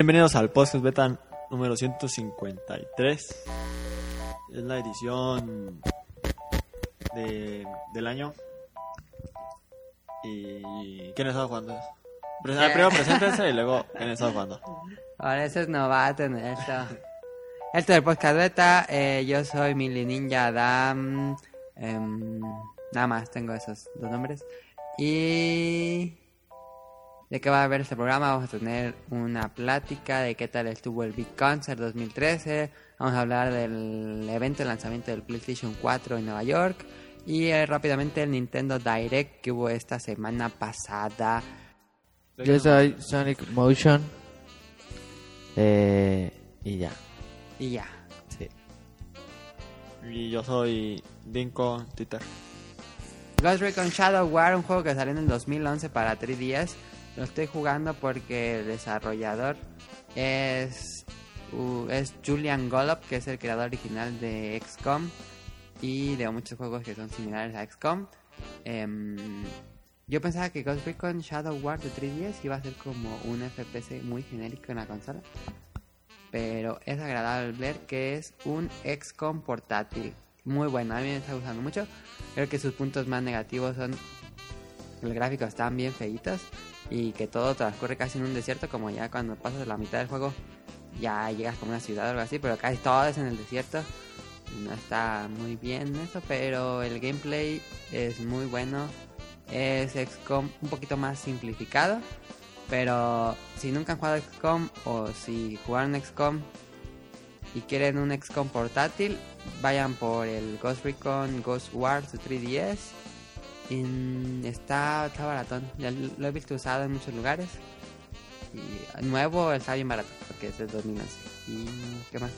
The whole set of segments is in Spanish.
Bienvenidos al podcast beta número 153. Es la edición del año. ¿Y quién está jugando? Primero preséntense y luego quién está jugando. Ahora eso es novato en esto. Esto es el podcast beta. Yo soy Mili Ninja Adam. Nada más tengo esos dos nombres. Y de qué va a ver este programa, vamos a tener una plática de qué tal estuvo el Big Concert 2013. Vamos a hablar del evento de lanzamiento del PlayStation 4 en Nueva York. Y rápidamente el Nintendo Direct que hubo esta semana pasada. Yo soy Sonic Motion. Y ya. Y ya. Sí. Y yo soy Dinko Twitter. Ghost Recon Shadow War, un juego que salió en el 2011 para 3DS. Lo estoy jugando porque el desarrollador es Julian Gollop, que es el creador original de XCOM y de muchos juegos que son similares a XCOM. Yo pensaba que Ghost Recon Shadow War de 3DS iba a ser como un FPS muy genérico en la consola, pero es agradable ver que es un XCOM portátil. Muy bueno, a mí me está gustando mucho. Creo que sus puntos más negativos son que los gráficos están bien feitos y que todo transcurre casi en un desierto, como ya cuando pasas la mitad del juego ya llegas como a una ciudad o algo así, pero casi todo es en el desierto. No está muy bien eso, pero el gameplay es muy bueno. Es XCOM un poquito más simplificado, pero si nunca han jugado XCOM o si jugaron XCOM y quieren un XCOM portátil, vayan por el Ghost Recon Ghost Wars de 3DS. Está baratón, ya lo he visto usado en muchos lugares. Y nuevo está bien barato porque es de 2011. ¿Y qué más?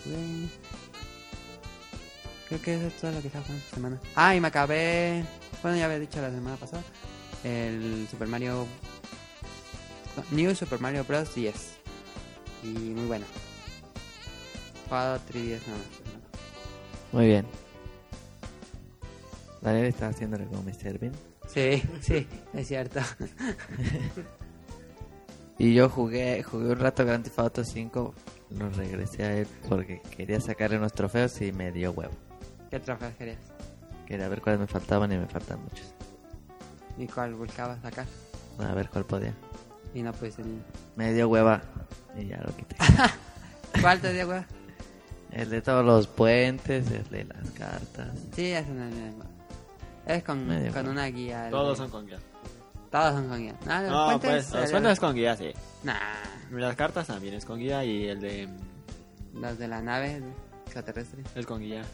Creo que eso es todo lo que está jugando esta semana. Y me acabé, bueno, ya había dicho la semana pasada, el New Super Mario Bros. 10. Y muy bueno. Jugado 3DS nada más. Muy bien. Daniel está haciéndole como Mr. Bean. Sí, es cierto. Y yo jugué un rato Grand Theft Auto 5. Lo regresé a él porque quería sacarle unos trofeos y me dio huevo. ¿Qué trofeos querías? Quería ver cuáles me faltaban y me faltan muchos. ¿Y cuál buscabas acá? A ver cuál podía. Y no pues Me dio hueva y ya lo quité. ¿Cuál te dio hueva? El de todos los puentes, el de las cartas. Sí, es con una guía. Todos son con guía. Todos son con guía. No, pues los puentes es con guía, sí. Nah. Las cartas también es con guía y el de... Los de la nave extraterrestre. Es con guía.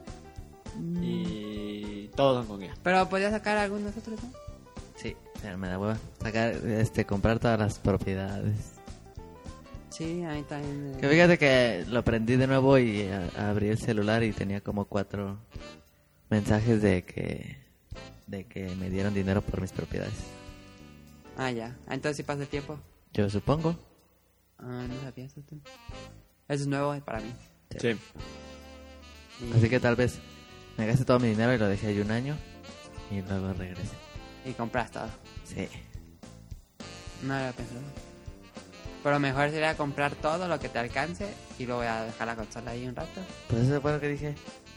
Y todos son con guía. Pero podías sacar algunos otros, ¿no? Sí, pero me da hueva. Comprar todas las propiedades. Sí, ahí también. Que fíjate que lo prendí de nuevo y abrí el celular y tenía como 4 mensajes de que me dieron dinero por mis propiedades. Ya. Entonces sí pasa el tiempo. Yo supongo. No sabía eso tú. Eso es nuevo para mí. Sí. Así que tal vez me gasté todo mi dinero y lo dejé ahí un año y luego regresé. Y compras todo. Sí. No lo pensé. Pero mejor sería comprar todo lo que te alcance y luego voy a dejar la consola ahí un rato. Pues eso fue lo que dije.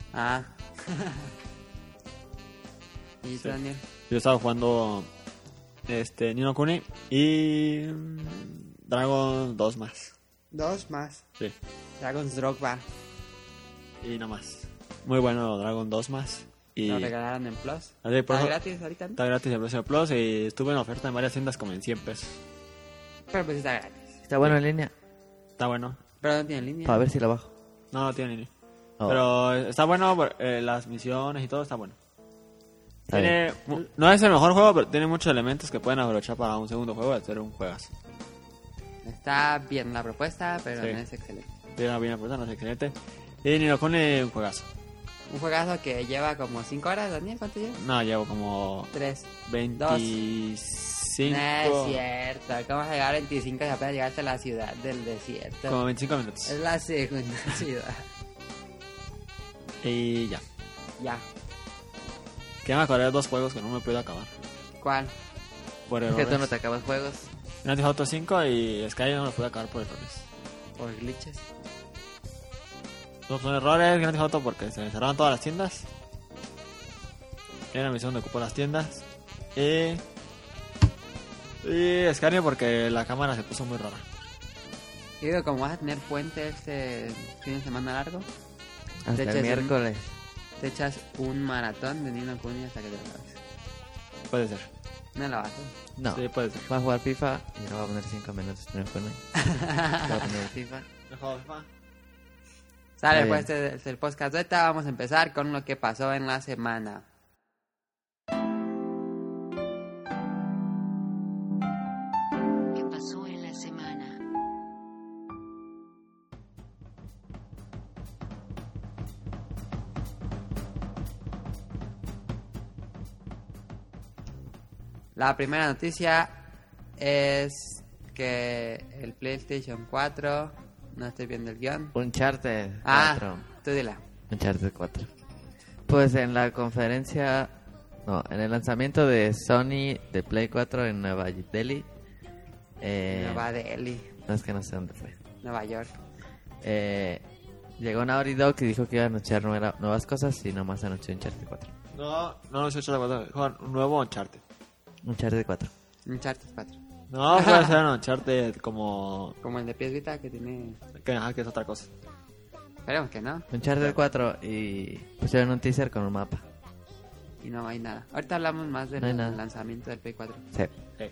¿Y Sí. Daniel? Yo estaba jugando Ni no Kuni y Dragon 2 más. 2 más. Sí. Dragon's Drogba. Y no más. Muy bueno Dragon 2 más. Y Lo regalaron en Plus. Así, por ¿Está eso- gratis ahorita? ¿No? Está gratis el PlayStation Plus y estuve en oferta en varias tiendas como en 100 pesos. Pero pues está gratis. Está bueno en línea. Está bueno. Pero no tiene línea. Para ver si lo bajo. No tiene ni. Oh. Pero está bueno, las misiones y todo está bueno. Está bien. No es el mejor juego, pero tiene muchos elementos que pueden aprovechar para un segundo juego de hacer un juegazo. Está bien la propuesta, pero Sí. no es excelente. Bien, bien, pues no es excelente. Y Ni no Kuni un juegazo. Un juegazo que lleva como 5 horas, Daniel. ¿Cuánto lleva? No, llevo como 3. 25. No es cierto. ¿Cómo vas a llegar a 25 y apenas llegaste a la ciudad del desierto? Como 25 minutos. Es la segunda ciudad. Y ya. Ya. Que me acordé de 2 juegos que no me puedo acabar. ¿Cuál? Por Es que errores. tú no te acabas juegos. Grand Theft Auto 5 y Sky no me pude acabar por errores. Por glitches. Son errores, Grand Theft Auto, porque se cerraron todas las tiendas. Era la misión de ocupar las tiendas. Y Skyrim porque la cámara se puso muy rara. Y digo, como vas a tener puente este fin de semana largo, Hasta De hecho, el es miércoles. te echas un maratón de Ni no Kuni hasta que te lo acabes. Puede ser. No lo vas a hacer. No. Sí, puede ser. Va a jugar FIFA y no va a poner 5 minutos. No pone. Va a poner FIFA. Sale, Está pues bien. este es el podcast beta. Vamos a empezar con lo que pasó en la semana. ¿Qué pasó en la semana? La primera noticia es que el PlayStation 4, no estoy viendo el guión. Uncharted 4. Ah, tú dila. Uncharted 4. Pues en la conferencia... No, en el lanzamiento de Sony de Play 4 en Nueva Delhi. Nueva Delhi, No, es que no sé dónde fue. Nueva York. Llegó Naughty Dog y dijo que iba a anunciar nuevas cosas y nomás anunció Uncharted 4. No sé un nuevo Uncharted. Uncharted 4. Uncharted 4. No, puede ser un Uncharted como... Como el de PS Vita que tiene... que es otra cosa. Esperemos que no. Uncharted 4 y pusieron un teaser con un mapa. Y no hay nada. Ahorita hablamos más del No hay nada. lanzamiento del Play 4. Sí.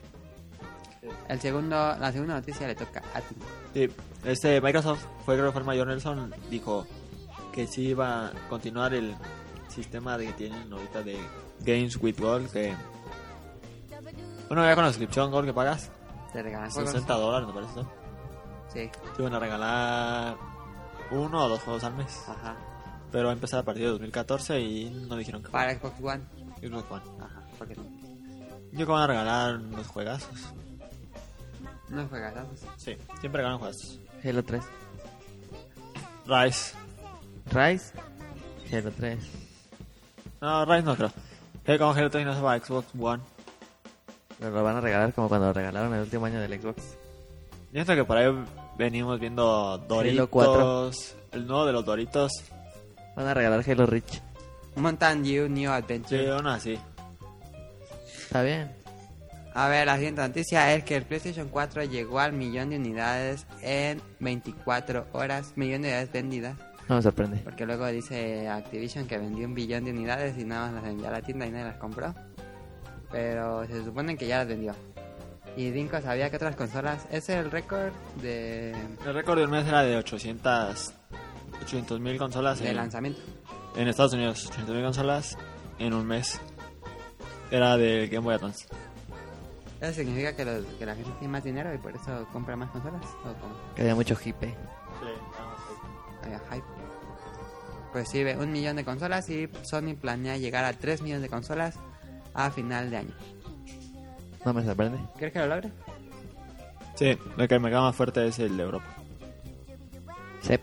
La segunda noticia le toca a ti. Sí, Microsoft creo que fue el mayor Nelson, dijo que sí iba a continuar el sistema que tienen ahorita de Games with Gold, que bueno, ya con la suscripción Gold que pagas Te regalan juegos. $60 me parece, ¿no? Sí. Te iban a regalar 1 o 2 juegos al mes, Ajá. pero va a empezar a partir de 2014 y no dijeron que Para Xbox One. Xbox One. Ajá. ¿Por qué no? Yo creo que van a regalar unos juegazos. No juegas, ¿sabes? Sí, siempre regalan juegazos. Halo 3. Rise. Rise. Halo 3. No, Rise no creo. Como Halo 3 no se va a Xbox One. Pero lo van a regalar como cuando lo regalaron el último año del Xbox. Yo creo que por ahí venimos viendo Doritos. Halo 4. El nuevo de los Doritos. Van a regalar Halo Reach. Mountain Dew New Sí, Adventure. uno así. Está bien. A ver, la siguiente noticia es que el PlayStation 4 llegó al 1.000.000 de unidades en 24 horas. 1.000.000 de unidades vendidas. No me sorprende. Porque luego dice Activision que vendió 1 billón de unidades y nada más las envió a la tienda y nadie las compró. Pero se supone que ya las vendió. Y Dinko sabía que otras consolas... Es el récord de El récord de un mes era de 800,000 consolas lanzamiento. en Estados Unidos. 800,000 consolas en un mes. Era del Game Boy Advance. ¿Eso significa que la gente tiene más dinero y por eso compra más consolas? ¿O cómo? Que había mucho hipe. Había hype. Pues sí, 1 millón de consolas y Sony planea llegar a 3 millones de consolas a final de año. No me sorprende. ¿Crees que lo logre? Sí, el que me queda más fuerte es el de Europa. Sí.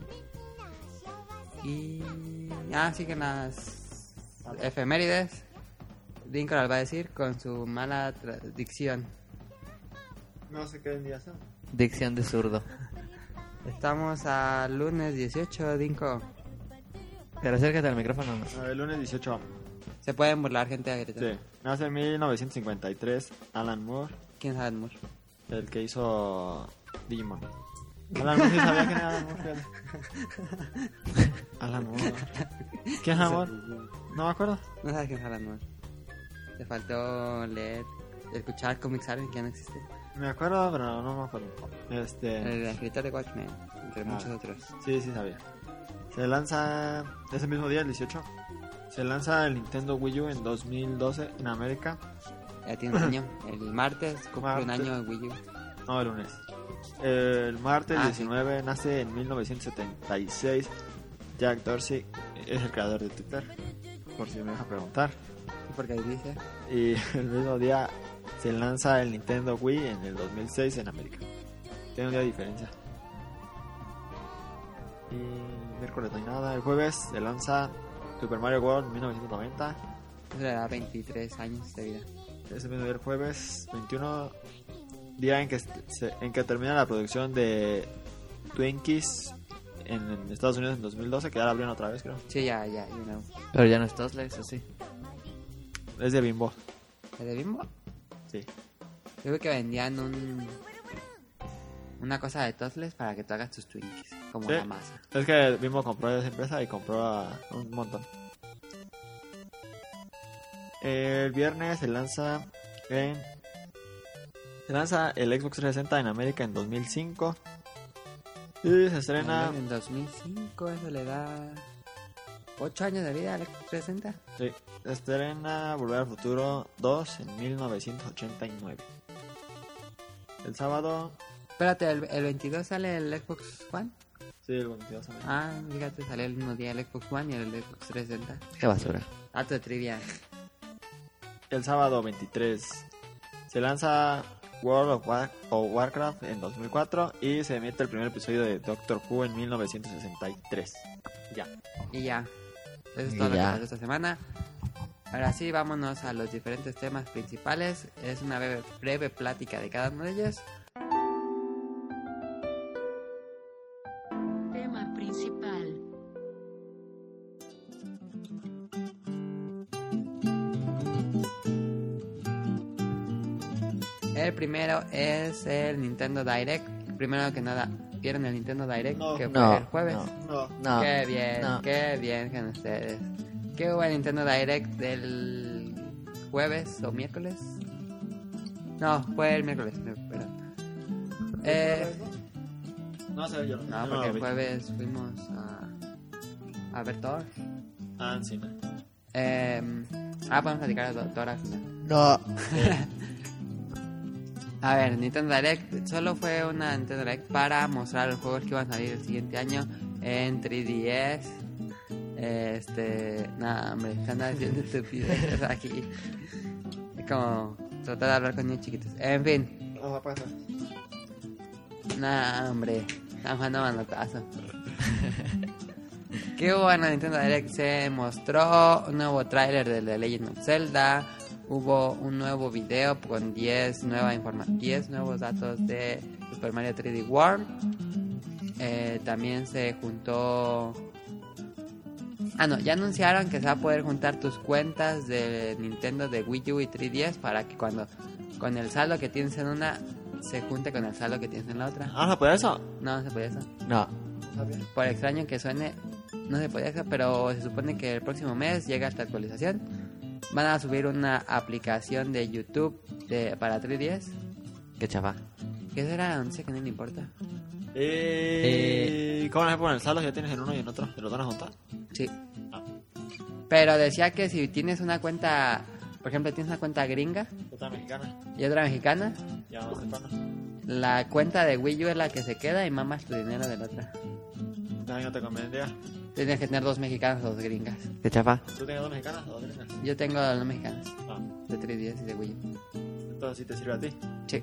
Y... sí que en las efemérides Dinko las va a decir con su mala dicción. No sé qué día son. Dicción de zurdo. Estamos a lunes 18, Dinko. Pero acércate al micrófono. ¿No? El lunes 18. Se pueden burlar gente a gritar. Sí. Nace en 1953 Alan Moore, ¿Quién sabe Moore? el que hizo Digimon. Alan Moore, sí sabía quién era Alan Moore. Fíjate. Alan Moore. ¿Quién es Alan Moore? No me acuerdo. No sabes quién es Alan Moore. Te faltó leer, escuchar Comic Sans que ya no existe. Me acuerdo, pero no me acuerdo. El escritor de Watchmen, entre muchos otros. Sí, sabía. Se lanza ese mismo día, el 18. Se lanza el Nintendo Wii U en 2012 en América. Ya tiene un año. El martes cumple un Martes. año el Wii U. No, el lunes. El martes Ah, 19 nace en 1976. Jack Dorsey es el creador de Twitter, por si me deja preguntar. Porque ahí dice. Y el mismo día se lanza el Nintendo Wii en el 2006 en América. Tiene un día de diferencia. Y miércoles no hay nada. El jueves se lanza Super Mario World 1990. Eso le da 23 años de vida. Ese mismo día, el jueves 21, día en que termina la producción de Twinkies en Estados Unidos en 2012, que ya la abrieron otra vez, creo. Sí, ya, you know. Pero ya no es Toastles, ¿o sí? Es de Bimbo. ¿El de Bimbo? Sí. Yo creo que vendían una cosa de Toastles para que tú hagas tus Twinkies, como Sí. la masa. Es que Bimbo compró esa empresa y compró un montón. El viernes se lanza el Xbox 360 en América en 2005. Y se estrena... En 2005, eso le da 8 años de vida al Xbox 360. Sí, se estrena Volver al Futuro 2 en 1989. El sábado... Espérate, ¿el 22 sale el Xbox One? Sí, el 22 también. Ah, fíjate, sale el mismo día el Xbox One y el Xbox 360. Qué basura. Dato de trivia. El sábado 23 se lanza World of Warcraft en 2004 y se emite el primer episodio de Doctor Who en 1963. Ya. Y ya. Eso es Y todo lo que ya. pasó esta semana. Ahora sí, vámonos a los diferentes temas principales. Es una breve plática de cada uno de ellos. Tema principal. El primero es el Nintendo Direct. Primero que nada, ¿vieron el Nintendo Direct? No. Que fue No, el jueves. no. No. No. Qué bien con ustedes. ¿Qué hubo el Nintendo Direct del jueves o miércoles? No, fue el miércoles, perdón. No sé, yo No, yo porque lo el vi. jueves fuimos a ver Thor. Ah, en cine. Podemos platicar de Thor al final. No. A ver, Nintendo Direct solo fue una Nintendo Direct para mostrar los juegos que iban a salir el siguiente año en 3DS. Nada, hombre, se anda haciendo estupideces aquí. Es como tratar de hablar con niños chiquitos. En fin, Vamos a pasar. nada, hombre, están jugando manotazo. ¿Qué hubo en la Nintendo Direct? Se mostró un nuevo tráiler de The Legend of Zelda. Hubo un nuevo video con 10 nuevos datos de Super Mario 3D World. También se juntó... ya anunciaron que se va a poder juntar tus cuentas de Nintendo de Wii U y 3DS para que cuando con el saldo que tienes en una se junte con el saldo que tienes en la otra. ¿Ah, ¿no puede eso? No se puede eso. No. Por extraño que suene, no se puede eso, pero se supone que el próximo mes llega esta actualización. Van a subir una aplicación de YouTube para 3DS. Qué chafa. Que eso era anuncio que no me importa. ¿Cómo le ponen el saldo? ¿Ya tienes en uno y en otro? ¿Te los van a juntar? Sí. Ah. Pero decía que si tienes una cuenta, por ejemplo, tienes una cuenta gringa Otra mexicana. y otra mexicana, Ya vamos a pana. la cuenta de Wii U es la que se queda y mamas tu dinero de la otra. También no te convendría. Tienes que tener 2 mexicanas o 2 gringas. Qué chafa. ¿Tú tienes dos mexicanas o dos gringas? Yo tengo 2 mexicanas Ah, de 3DS y de Wii U. entonces sí te sirve a ti. Sí.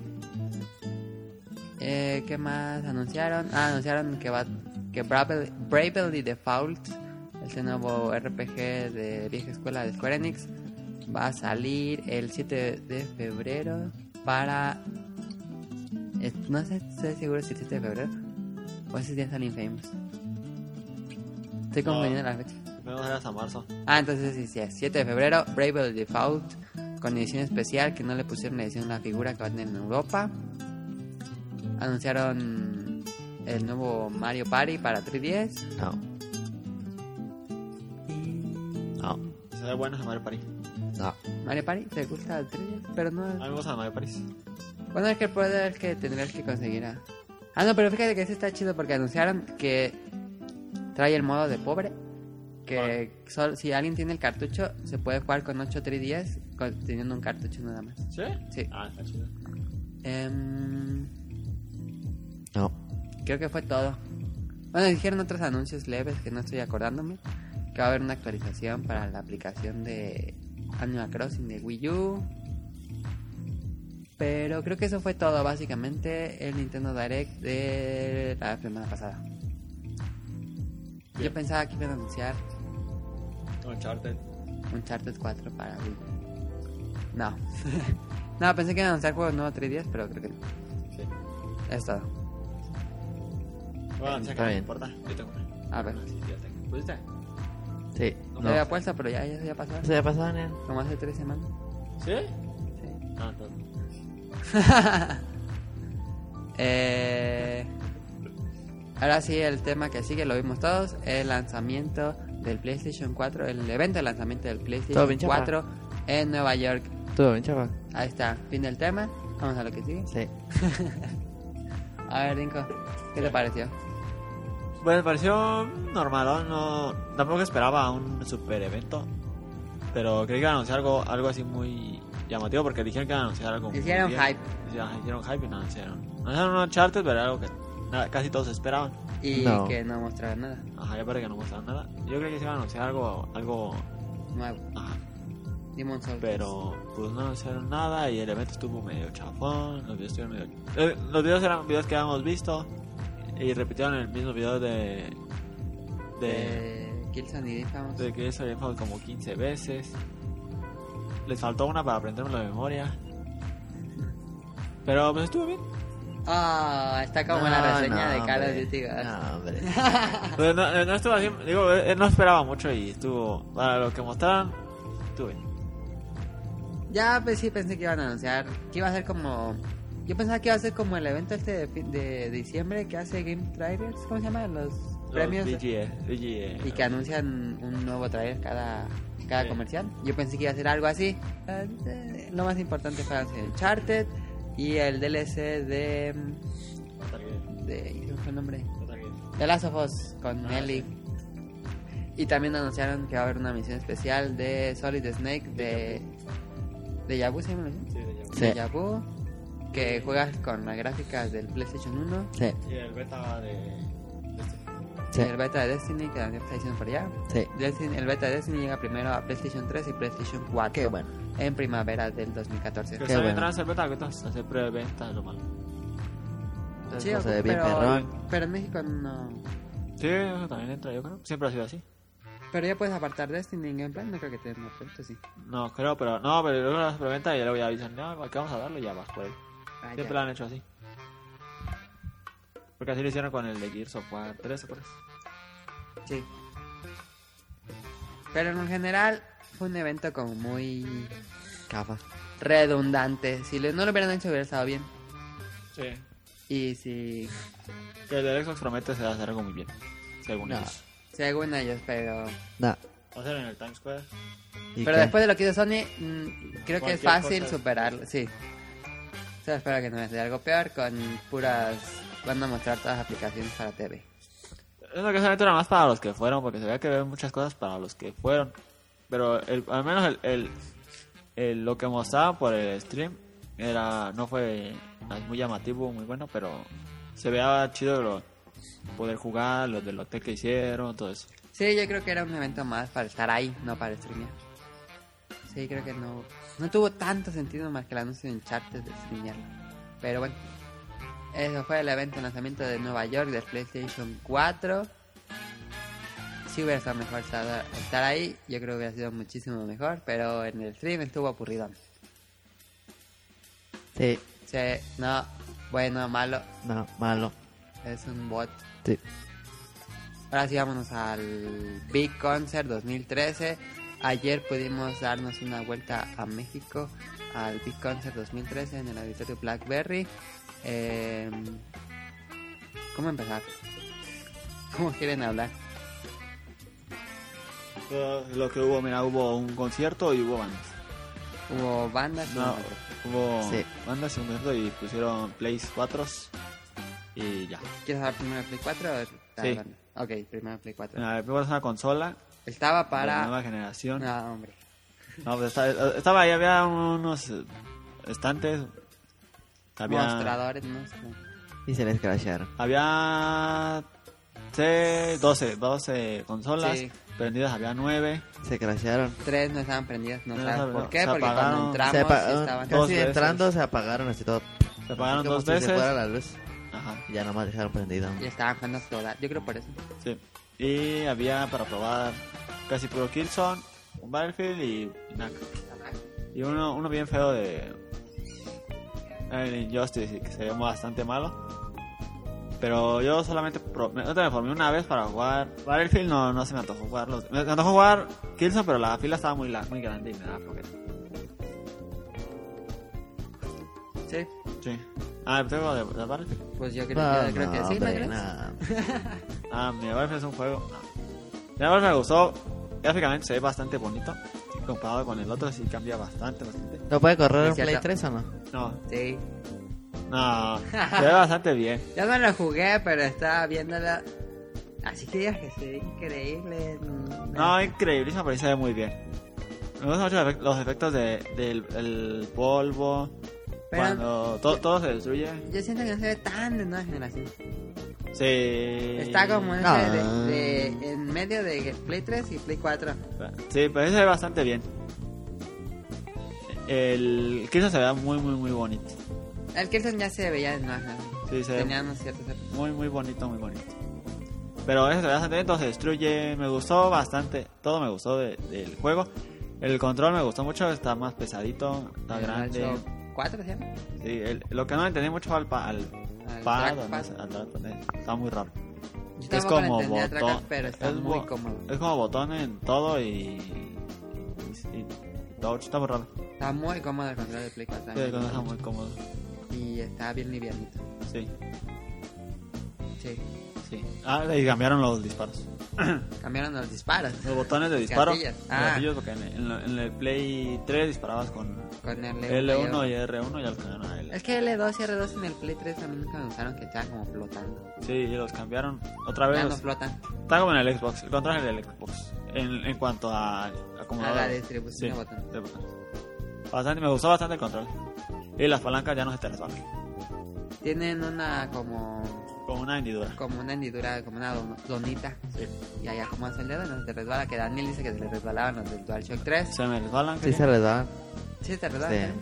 ¿Qué más anunciaron? Anunciaron que Bravely Default, este nuevo RPG de vieja escuela de Square Enix, va a salir el 7 de febrero para... no sé, estoy seguro si el 7 de febrero o ese día sale Infamous. Estoy confundiendo la fecha. Primero era hasta marzo. Entonces sí, es 7 de febrero, Bravely Default, con edición especial, que no le pusieron edición a la figura que va a tener en Europa. Anunciaron el nuevo Mario Party para 3DS. No. No. Se ve bueno ese Mario Party. No. Mario Party, ¿te gusta el 3DS? Pero no... A mí me gusta el Mario Party. Bueno, es que el poder que tendrías que conseguir no, pero fíjate que ese está chido porque anunciaron que trae el modo de pobre. Que si alguien tiene el cartucho, se puede jugar con 8 3DS teniendo un cartucho nada más. ¿Sí? Sí. Ah, está chido. No. Creo que fue todo. Bueno, dijeron otros anuncios leves que no estoy acordándome. Que va a haber una actualización para la aplicación de Animal Crossing de Wii U. Pero creo que eso fue todo, básicamente, el Nintendo Direct de la semana pasada. Yo pensaba que iban a anunciar Uncharted. Uncharted 4 para Wii. No. No, pensé que iban a anunciar juegos nuevos 3DS, pero creo que no. Sí. Es todo. Bueno, Está checa, no bien. importa. Yo tengo una. A ver. Sí, ya tengo. ¿Pusiste? Sí. No No. había puesto, pero ya pasó. Eso ya pasó, Daniel. Como hace 3 semanas. ¿Sí? Sí. No, no. Ahora sí, el tema que sigue, lo vimos todos, el lanzamiento del PlayStation 4, el evento de lanzamiento del Todo PlayStation bien chafa. 4 en Nueva York. Todo bien, chaval. Ahí está, fin del tema. Vamos a lo que sigue. Sí. A ver, Dinko, ¿qué te pareció? Pues me pareció normal, ¿no? Tampoco esperaba un super evento. Pero creí que iban a anunciar algo así muy llamativo porque dijeron que iban a anunciar algo muy Hicieron bien. hype. Hicieron hype y no anunciaron. Anunciaron un Uncharted, pero era algo que casi todos esperaban. Y No. que no mostraron nada Ajá, ya parece que no mostraron nada. Yo creí que se iban a anunciar algo nuevo. ajá. Demon's Souls. Pero pues no anunciaron nada y el evento estuvo medio chafón. Los videos estuvieron medio... los videos eran videos que habíamos visto y repitieron el mismo video de Killzone y Infamous. de que eso había pasado como 15 veces. Les faltó una para aprendérmelo de memoria. Pero pues estuvo bien. Ah, está como No, la reseña no, de Call of hombre. Duty. Ghost. No, hombre. Pues, no estuvo así, digo, no esperaba mucho y estuvo... Para lo que mostraron, estuvo bien. Ya, pues sí, pensé que iban a anunciar que iba a ser como... Yo pensaba que iba a ser como el evento este de diciembre que hace Game Trailers, ¿cómo se llama? Los premios. VGA. Y que anuncian un nuevo trailer cada Sí. comercial. Yo pensé que iba a ser algo así. Lo más importante fue el Uncharted y el DLC de... ¿qué fue el nombre? The Last of Us con Ellie. Y también anunciaron que va a haber una misión especial de Solid Snake de Yabu, ¿se llama la misión? Sí. De Yabu, que juegas con las gráficas del PlayStation 1. Sí. Y el beta de Sí. Y el beta de Destiny, que Daniel está diciendo por allá. Sí. El beta de Destiny llega primero a PlayStation 3 y PlayStation 4. Qué bueno. En primavera del 2014. Que Qué se bueno. vendrán a hacer beta, que hacer preventa, lo malo. Sí, Eso se ve bien pero, perrón. pero en México no. Sí, eso también entra, yo creo. Siempre ha sido así. Pero ya puedes apartar Destiny en Gameplay, no creo que te den una pregunta, sí. No, creo, pero luego las preventa y luego ya avisan, no, aquí vamos a darlo y ya vas por él. Ah, Siempre ya. lo han hecho así. Porque así lo hicieron con el de Gears of War 3, ¿te acuerdas? Sí. Pero en general fue un evento como muy Cafa. redundante. Si no lo hubieran hecho hubiera estado bien. Sí. Y si, Que el de Xbox promete se va a hacer algo muy bien, según No. ellos. según ellos, pero... No. Va a ser en el Times Square. ¿Y Pero qué? después de lo que hizo Sony, creo que es Cualquier fácil cosa. superarlo, sí. Solo espero que no me sea algo peor con puras... Van a mostrar todas las aplicaciones para TV. Es lo que solamente era más para los que fueron, porque se veía que ven muchas cosas para los que fueron. Pero al menos lo que mostraban por el stream no fue muy llamativo, muy bueno, pero se veía chido poder jugar, los del hotel que hicieron, todo eso. Sí, yo creo que era un evento más para estar ahí, no para streamear. Sí, creo que no tuvo tanto sentido más que el anuncio de Uncharted de streamearlo. Pero bueno, eso fue el evento de lanzamiento de Nueva York del PlayStation 4. Si hubiera estado mejor estar ahí, yo creo que hubiera sido muchísimo mejor, pero en el stream estuvo aburrido. Sí. Sí, no, bueno, malo, No, malo. es un bot. Sí. Ahora sí, vámonos al Big Concert 2013. Ayer pudimos darnos una vuelta a México al Big Concert 2013 en el auditorio Blackberry. ¿Cómo empezar? ¿Cómo quieren hablar? Lo que hubo, mira, hubo un concierto y hubo bandas. ¿Hubo bandas? No, hubo Sí. bandas y un concierto y pusieron Plays 4 y ya. ¿Quieres hablar primero de Play 4 o Sí. banda? Ok, primero Play 4. Mira, primero es una consola Estaba de para... nueva generación. No, hombre. No, pues estaba ahí, había unos estantes. Había, Mostradores, no sé. Y se les crasharon. había 12 consolas Sí. prendidas, había 9. Se crasharon. 3 no estaban prendidas, no No, sabes no, por qué, se porque apagaron. cuando entramos Se sí apagaron. estaban... Dos Casi veces. entrando se apagaron así todo. Se apagaron Como 2 si veces. se fuera la luz. Ajá, Y ya nomás dejaron prendido. Y estaban jugando a explorar, yo creo por eso. sí. Y había para probar casi puro Killzone, un Battlefield y NAC. Y uno bien feo de el Injustice, que se ve bastante malo. Pero yo solamente me formé una vez para jugar Battlefield, no se me antojó jugarlo. Me antojó jugar Killzone, pero la fila estaba muy grande y me daba flojera. Sí, Sí. ¿Tengo de Battlefield? pues yo creo que sí, ¿no hombre, crees? no. Mira, Battlefield es un juego. Mira, Battlefield me gustó. Gráficamente se ve bastante bonito. Comparado con el otro, sí cambia bastante. ¿Lo puede correr Es en Play cierto. 3 o no? No, Sí. se ve bastante bien. Yo no lo jugué, pero estaba viéndolo. Así que digas que se ve increíble. No, increíblísimo, pero sí se ve muy bien. Me gustan mucho los efectos el polvo. Pero- Cuando todo se destruye. Yo siento que no se ve tan de nueva generación. Sí. Está como ese No. en medio de Play 3 y Play 4. Sí, pero ese se ve bastante bien. El Killzone se ve muy bonito. El Killzone ya se veía de nueva generación. Sí, se ve Tenía unos ciertos efectos. muy bonito. Pero ese se ve bastante bien, todo se destruye. Me gustó bastante. Todo me gustó del juego. El control me gustó mucho, está más pesadito, está El grande. Nacho 4, ¿sí? Sí, lo que no entendí mucho fue al pad, trackpad. al trackpad, está muy raro. Yo Es tampoco lo como entendía el trackpad, botón, pero está muy cómodo. Es como botón en todo y touch, está muy raro. Está muy cómodo el control de Play 4. Sí, el control está muy cómodo. Y está bien livianito. Sí, Sí. sí. Y cambiaron los disparos. Cambiaron los disparos. Los botones de disparo. Gatillos. Los gatillos, porque en el Play 3 disparabas con Con el L1 y R1 y ya los cambiaron a L. Es que L2 y R2 en el Play 3 a mí nunca me gustaron, que estaban como flotando. Sí, y los cambiaron otra vez. Ya no flotan. Está como en el Xbox, el control del Xbox. En cuanto a acomodador. A la distribución de botones. de botones. Bastante, me gustó bastante el control. Y las palancas ya no se te resbalan. Tienen una como una hendidura. como una hendidura, como una donita. Sí. Y allá como hace el dedo, no se te resbala. Que Daniel dice que se le resbalaban los del DualShock 3. Se me resbalan. Sí, se les da. Sí, te Sí, resbala. también.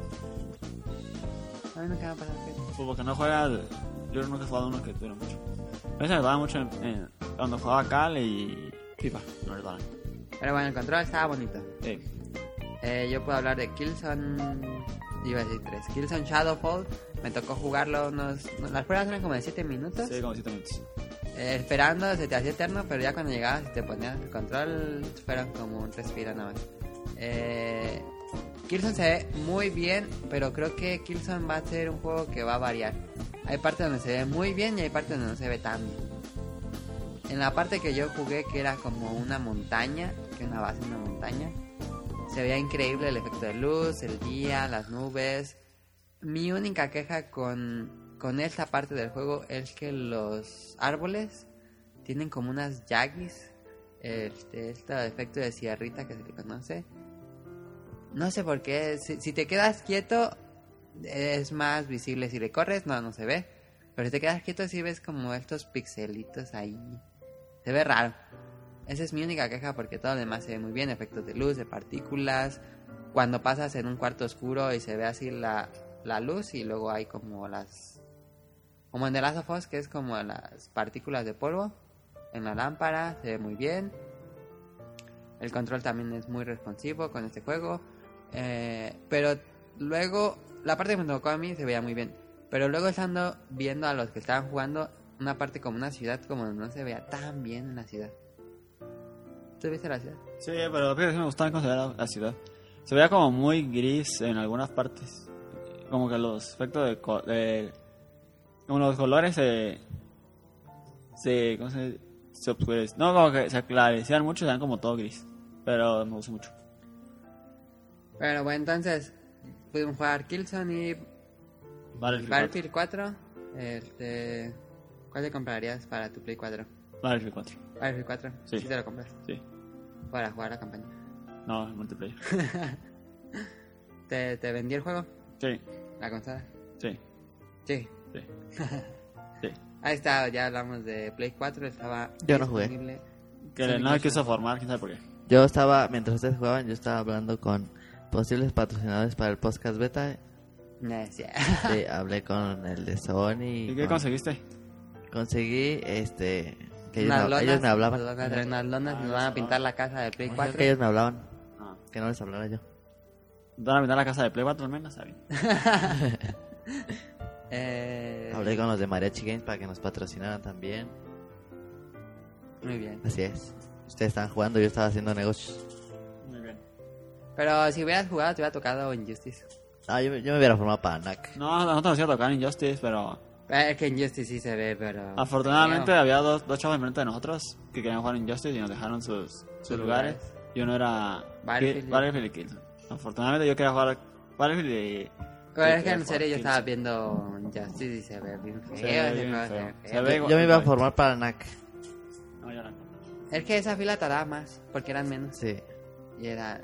A mí nunca me ha pasado que... Pues porque no juega. Yo nunca he jugado uno que tuviera mucho. A mí se me resbalaba mucho cuando jugaba Cal y FIFA. No me resbalan. Pero bueno, el control estaba bonito. Sí. Yo puedo hablar de Killzone. Iba a decir 3. Killzone Shadowfall. Me tocó jugarlo las pruebas eran como de 7 minutos. Sí, como 7 minutos. Esperando, se te hacía eterno, pero ya cuando llegabas y te ponías el control, fueron como un respiro nada más. Killzone se ve muy bien, pero creo que Killzone va a ser un juego que va a variar. Hay partes donde se ve muy bien y hay partes donde no se ve tan bien. En la parte que yo jugué, que era como una montaña, que una base en una montaña, se veía increíble el efecto de luz, el día, las nubes. Mi única queja con esta parte del juego es que los árboles tienen como unas yagis, este efecto de sierrita que se le conoce. No sé por qué, si te quedas quieto es más visible, si le corres no se ve, pero si te quedas quieto sí ves como estos pixelitos ahí, se ve raro. Esa es mi única queja porque todo lo demás se ve muy bien, efectos de luz, de partículas, cuando pasas en un cuarto oscuro y se ve así la luz y luego hay como como en The Last of Us, que es como las partículas de polvo en la lámpara, se ve muy bien. El control también es muy responsivo con este juego, pero luego la parte que me tocó a mí se veía muy bien, pero luego estando viendo a los que estaban jugando una parte como una ciudad, como no se veía tan bien en la ciudad. ¿Tú viste la ciudad? Sí, pero fíjate que me gustaba considerar la ciudad. Se veía como muy gris en algunas partes. Como que los efectos como los colores ¿cómo se oscurecen? No, como que se aclarecían mucho, se veían como todo gris. Pero me gustó mucho. Pero bueno, entonces pudimos jugar Killzone y Battlefield 4. ¿Cuál te comprarías para tu Play 4? Battlefield 4. Battlefield 4. Sí. ¿Sí te lo compras? Sí. Para jugar la campaña. No, multiplayer. ¿Te vendí el juego? Sí, ¿La consola? sí, Sí. sí. Sí. Ahí está, ya hablamos de Play 4. Estaba Yo no jugué. disponible. Que no quiso formar, quién sabe por qué. Yo estaba, mientras ustedes jugaban, yo estaba hablando con posibles patrocinadores para el podcast beta. No, sí. Sí, hablé con el de Sony. ¿Y qué con- conseguiste? Conseguí, que ellos, Unas me, lonas, ellos me hablaban. unas lonas nos van a pintar la casa de Play 4. Que ellos me hablaban, Ah. que no les hablara yo. ¿Van a vender la casa de Play 4 al menos? ¿Saben? Hablé con los de Mariachi Games para que nos patrocinaran también. Muy bien. Así es. Ustedes estaban jugando, yo estaba haciendo negocios. Muy bien. Pero si hubieras jugado, te hubiera tocado Injustice. Ah, yo me hubiera formado para NAC. No, nosotros nos iba a tocar Injustice, pero Es que Injustice sí se ve, pero... afortunadamente Feo. había dos chavos enfrente de nosotros que querían jugar Injustice y nos dejaron sus lugares. Y uno era Battlefield y Killzone. Afortunadamente yo quería jugar Battlefield y... Pero es que quería en jugar serio yo estaba Killzone. viendo Injustice y se ve bien feo. Se ve ese bien juego, feo. se ve Se feo. ve Yo me iba a igual. formar para NAC. No, yo no. Es que esa fila tardaba más, porque eran menos. Sí. Y era...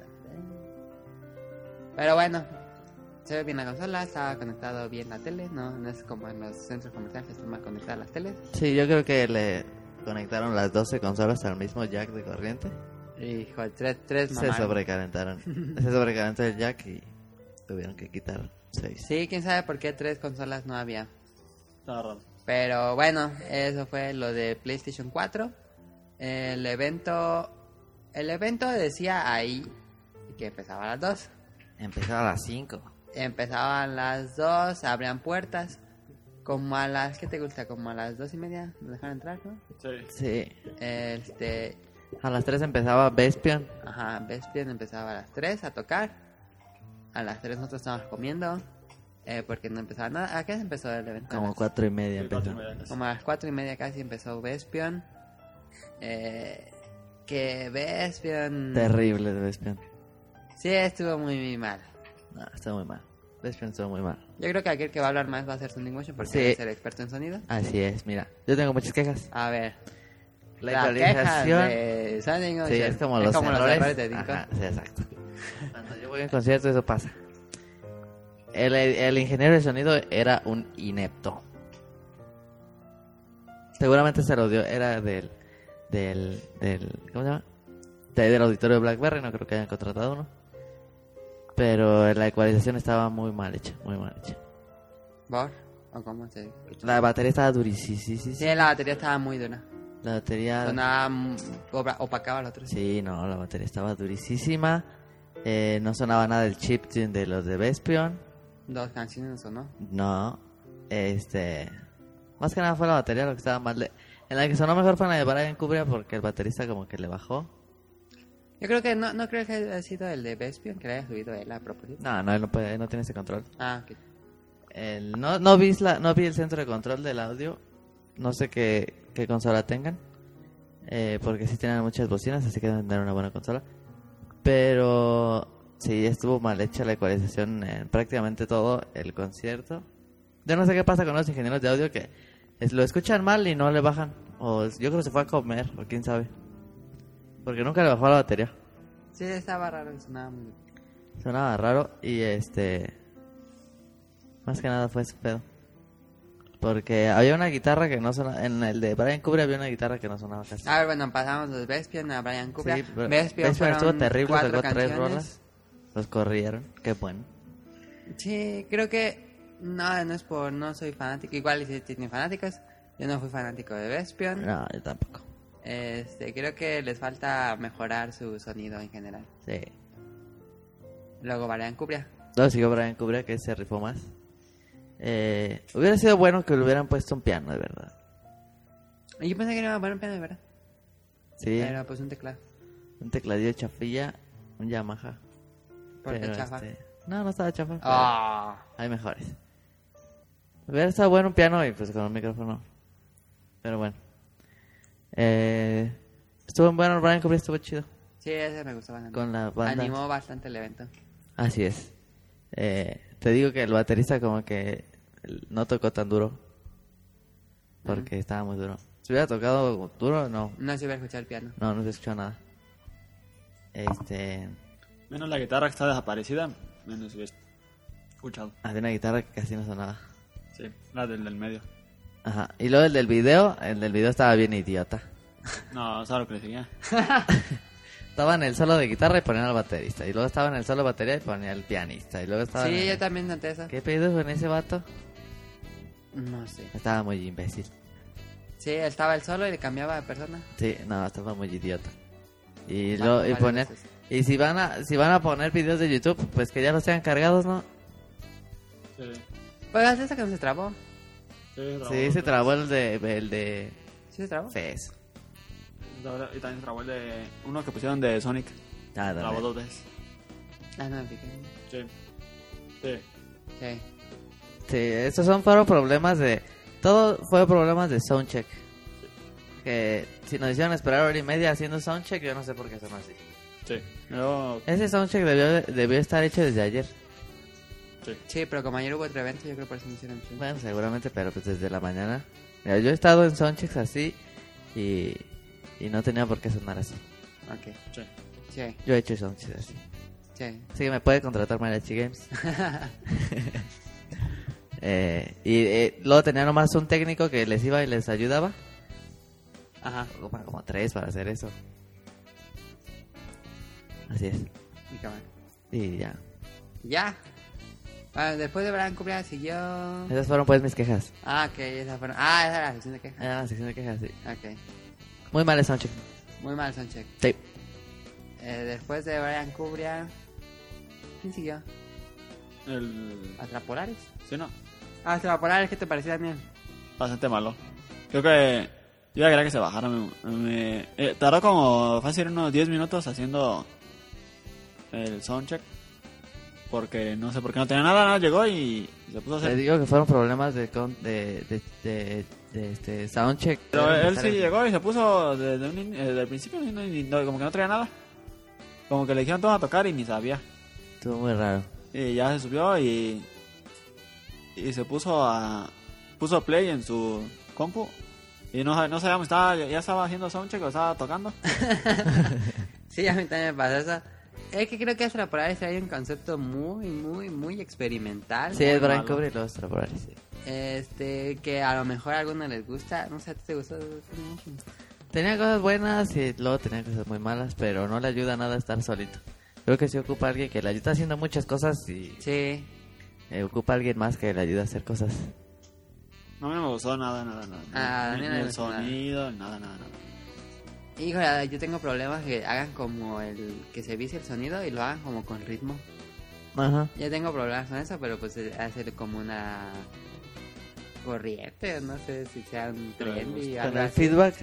Pero bueno, se ve bien la consola, estaba conectado bien la tele, no es como en los centros comerciales que están más conectadas las teles. Sí, yo creo que le conectaron las 12 consolas al mismo jack de corriente. Hijo, tres Se mamaron. sobrecalentaron. Se sobrecalentó el jack y tuvieron que quitar 6. Sí, quién sabe por qué 3 consolas no había. Estaba raro. Pero bueno, eso fue lo de PlayStation 4. El evento decía ahí que empezaba a las 2. Empezaba a las 5. Empezaban las 2, abrían puertas. Como a las, ¿qué te gusta? Como a las 2:30 nos dejaron entrar, ¿no? Sí. Sí. A las 3 empezaba Vespion. Ajá, Vespian empezaba a las 3 a tocar. A las 3 nosotros estábamos comiendo. Porque no empezaba nada. ¿A qué hora empezó el evento? Como 4:30 empezó. Como a las 4:30 casi empezó Vespian. Que Vespian... Terrible de Vespion. Sí, estuvo muy mal. No, está muy mal. Vespion estuvo muy mal. Yo creo que aquel que va a hablar más va a ser Sonic Motion porque Sí. debe ser experto en sonido. Así es, mira. Yo tengo muchas quejas. A ver, La las quejas ecualización. de Sonic Motion. Sí, es como los errores. de Dinko. Ajá, sí, exacto. Cuando yo voy a un concierto eso pasa. El ingeniero de sonido era un inepto. Seguramente se lo dio, era del ¿cómo se llama? Del auditorio de BlackBerry, no creo que hayan contratado uno. Pero la ecualización estaba muy mal hecha, muy mal hecha. ¿Por? ¿O cómo se dice? La batería estaba durísima. Sí, la batería estaba muy dura. La batería... Sonaba... opacaba al otro. Sí, no, la batería estaba durísima. No sonaba nada del chiptune de los de Vespion. 2 canciones o no. No, más que nada fue la batería lo que estaba mal. En la que sonó mejor fue en la de Brian Cubria porque el baterista como que le bajó. Yo creo que no creo que haya sido el de Vespian que le haya subido él a propósito. No, él no puede, él no tiene ese control. Ah, ok. No vi el centro de control del audio. No sé qué consola tengan. Porque sí tienen muchas bocinas, así que deben tener una buena consola. Pero sí, estuvo mal hecha la ecualización en prácticamente todo el concierto. Yo no sé qué pasa con los ingenieros de audio que lo escuchan mal y no le bajan. O yo creo que se fue a comer, o quién sabe. Porque nunca le bajó la batería. Sí, estaba raro, sonaba muy... Sonaba raro y más que nada fue ese pedo. Porque había una guitarra que no sonaba. En el de Brian Kubrick había una guitarra que no sonaba casi. A ver, bueno, pasamos de Vespian a Brian Kubrick. Sí, pero Vespian Vespian estuvo fueron terrible, 4 tocó 3 canciones. rolas. Los corrieron, qué bueno. Sí, creo que no es por no soy fanático, igual si tienen fanáticos, yo no fui fanático de Vespian. No, yo tampoco. Creo que les falta mejorar su sonido en general. Sí. Luego Brian Kubrick. Luego siguió Brian Kubrick, que se rifó más. Hubiera sido bueno que le hubieran puesto un piano, de verdad. Y yo pensé que no iba a poner un piano de verdad. Sí, Pero pues un teclado. un tecladillo de chafilla, un Yamaha. ¿Por qué Pero, chafa? No estaba chafa. pero Ah. hay mejores. Hubiera estado bueno un piano y pues con un micrófono. Pero bueno. Estuvo bueno, Brian Kubrick estuvo chido. Sí, ese me gustó bastante. Con la banda. Animó bastante el evento. Así es. Te digo que el baterista como que no tocó tan duro. Porque estaba muy duro. Si hubiera tocado duro, no. No se iba a escuchar el piano. No se escuchó nada. Menos la guitarra que está desaparecida, menos hubiera escuchado. Había una guitarra que casi no sonaba. Sí, la del medio. Ajá. Y luego el del video estaba bien idiota. No, ¿sabes lo que le seguía? Estaba en el solo de guitarra y ponían al baterista. Y luego estaba en el solo de batería y ponía al pianista. Y luego estaba Sí, en yo también noté eso. ¿Qué pedo con ese vato? No sé. Estaba muy imbécil. Sí, estaba él solo y le cambiaba de persona. Sí, no, estaba muy idiota. Y Vale, lo y varias poner veces. y si van a poner videos de YouTube, pues que ya los tengan cargados, ¿no? Sí. Pues hasta que no se trabó. Sí, se trabó el de ¿Sí se trabó? Fez. Y también se trabó el de uno que pusieron de Sonic. Ah, Trabó también. 2 veces. Ah, no, fíjate. Sí. Sí. Sí. Sí, estos fueron problemas de... Todo fue problemas de soundcheck. Que si nos hicieron esperar hora y media haciendo soundcheck, yo no sé por qué son así. Sí. Luego, Ese soundcheck debió estar hecho desde ayer. Sí, pero como ayer hubo otro evento, yo creo que por eso no hicieron mucho. Bueno, seguramente, pero pues desde la mañana. Mira, yo he estado en soundchecks así y no tenía por qué sonar así. Ok. sí. Sí, Yo he hecho soundchecks así. sí. Así que me puede contratar Mariachi Games. Luego tenía nomás un técnico que les iba y les ayudaba. Ajá. Como 3 para hacer eso. Así es. Y cabrón. Y ya. Ya. Bueno, después de Brian Cubria siguió... Esas fueron pues mis quejas. Ah, ok, esa fueron... Ah, esa era la sección de quejas. Era la sección de quejas, sí. Ok. Muy mal el soundcheck. Muy mal, soundcheck. Sí. Después de Brian Cubria... ¿Quién siguió? El... ¿Astrapolares? Sí, no. Ah, Astrapolares, ¿qué te pareció, Daniel? Bastante malo. Creo que... Yo quería que se bajara. Tardó como fácil unos 10 minutos haciendo el soundcheck. Porque no sé por qué no tenía nada, llegó y se puso a Les hacer. digo que fueron problemas de soundcheck. Pero él sí llegó y se puso desde el principio, como que no traía nada. Como que le dijeron todos a tocar y ni sabía. Estuvo muy raro. Y ya se subió y se puso play en su compu. Y no sabíamos, ya estaba haciendo soundcheck o estaba tocando. Sí, a mí también me pasó eso. Es que creo que Astrapolares trae un concepto muy experimental. Sí, es Brian malo. Cobra y los Astrapolares, sí. Que a lo mejor a alguno les gusta. No sé, ¿a ti te gustó? Tenía cosas buenas y luego tenía cosas muy malas, pero no le ayuda nada a estar solito. Creo que sí ocupa a alguien que le ayuda haciendo muchas cosas y Sí. ocupa a alguien más que le ayude a hacer cosas. No me gustó nada. Ah, Ni a mí no me el gustó sonido, nada. Híjole, yo tengo problemas que hagan como que se vicie el sonido y lo hagan como con ritmo. Ajá. Yo tengo problemas con eso, pero pues hacer como una corriente, no sé si sea un trendy. Con algo el así. feedback,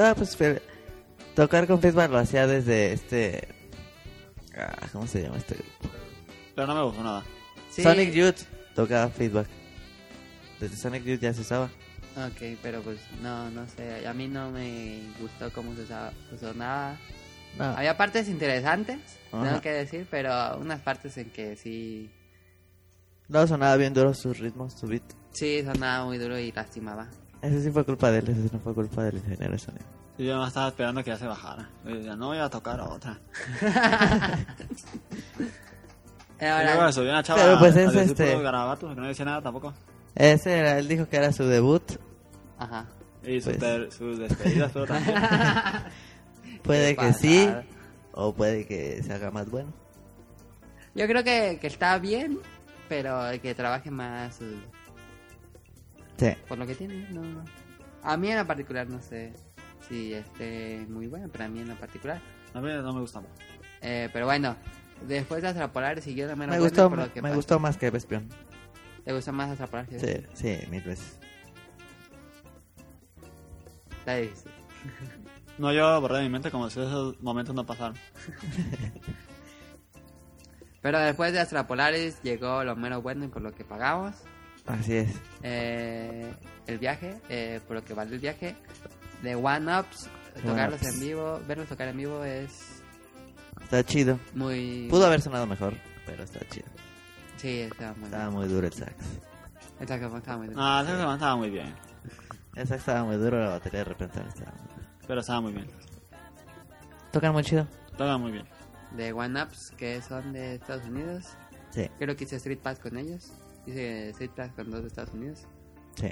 tocar con feedback lo hacía desde ¿cómo se llama este grupo? Pero no me gustó nada. Sí. Sonic Youth tocaba feedback. Desde Sonic Youth ya se usaba. Ok, pero pues no sé, a mí no me gustó cómo se sonaba. No. Había partes interesantes, Ajá. tengo que decir, pero unas partes en que sí No sonaba bien duro sus ritmos, su beat. sonaba muy duro y lastimaba. Eso sí fue culpa de él, eso sí no fue culpa del ingeniero de sonido. Y yo no estaba esperando que ya se bajara. Y ya no voy a tocar otra. Y luego Ahora, me subió una chava Pero pues a es decir puros garabatos, que no decía nada tampoco. Él dijo que era su debut. ajá. Y sus Pues. despedidas, pero también. Puede Qué que sí, pasada. o puede que se haga más bueno. Yo creo que está bien, pero que trabaje más Sí. por lo que tiene. No. A mí en lo particular no sé si esté muy bueno, pero a mí en lo particular. A mí no me gusta mucho. Pero bueno, después de Astrapolares siguió la mera Me buena gustó, por lo que me pasó. gustó más que Vespión. ¿Te gusta más Astrapolares? Sí, sí, 1000 veces. Está difícil. No, yo borré de mi mente como si esos momentos no pasaran. Pero después de Astrapolares llegó lo mero bueno y por lo que pagamos. Así es. El viaje, por lo que vale el viaje. De One Ups, tocarlos One Ups. en vivo, verlos tocar en vivo es Está chido. muy... Pudo haber sonado mejor, pero está chido. Sí, estaba muy Estaba muy duro el sax. El saxofón estaba muy duro. Ah, ese semana estaba muy bien. El sax estaba muy duro, la batería de repente estaba muy duro. Pero estaba muy bien. Tocan muy chido. Estaba muy bien. De One Ups, que son de Estados Unidos. Sí, Creo que hice Street Pass con ellos. Hice Street Pass con dos de Estados Unidos. sí,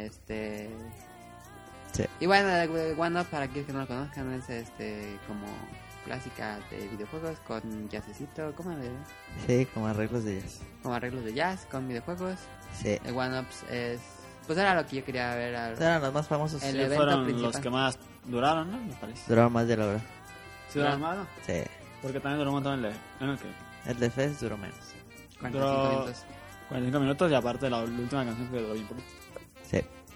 sí. Y bueno, de One Up, para aquellos que no lo conozcan, es como clásica de videojuegos con jazzcito, ¿cómo le ves? Sí, como arreglos de jazz. Como arreglos de jazz con videojuegos. Sí. El One Ups es... Pues era lo que yo quería ver. Eran los más famosos. El Sí, evento fueron principal. los que más duraron, ¿no? Me parece. Duraron más de la hora. ¿Sí duraron más, no? Sí. Porque también duró un montón en el que... El de Fest duró menos. 45 Duró minutos. 45 minutos y aparte la última canción que duró bien poco. Sí.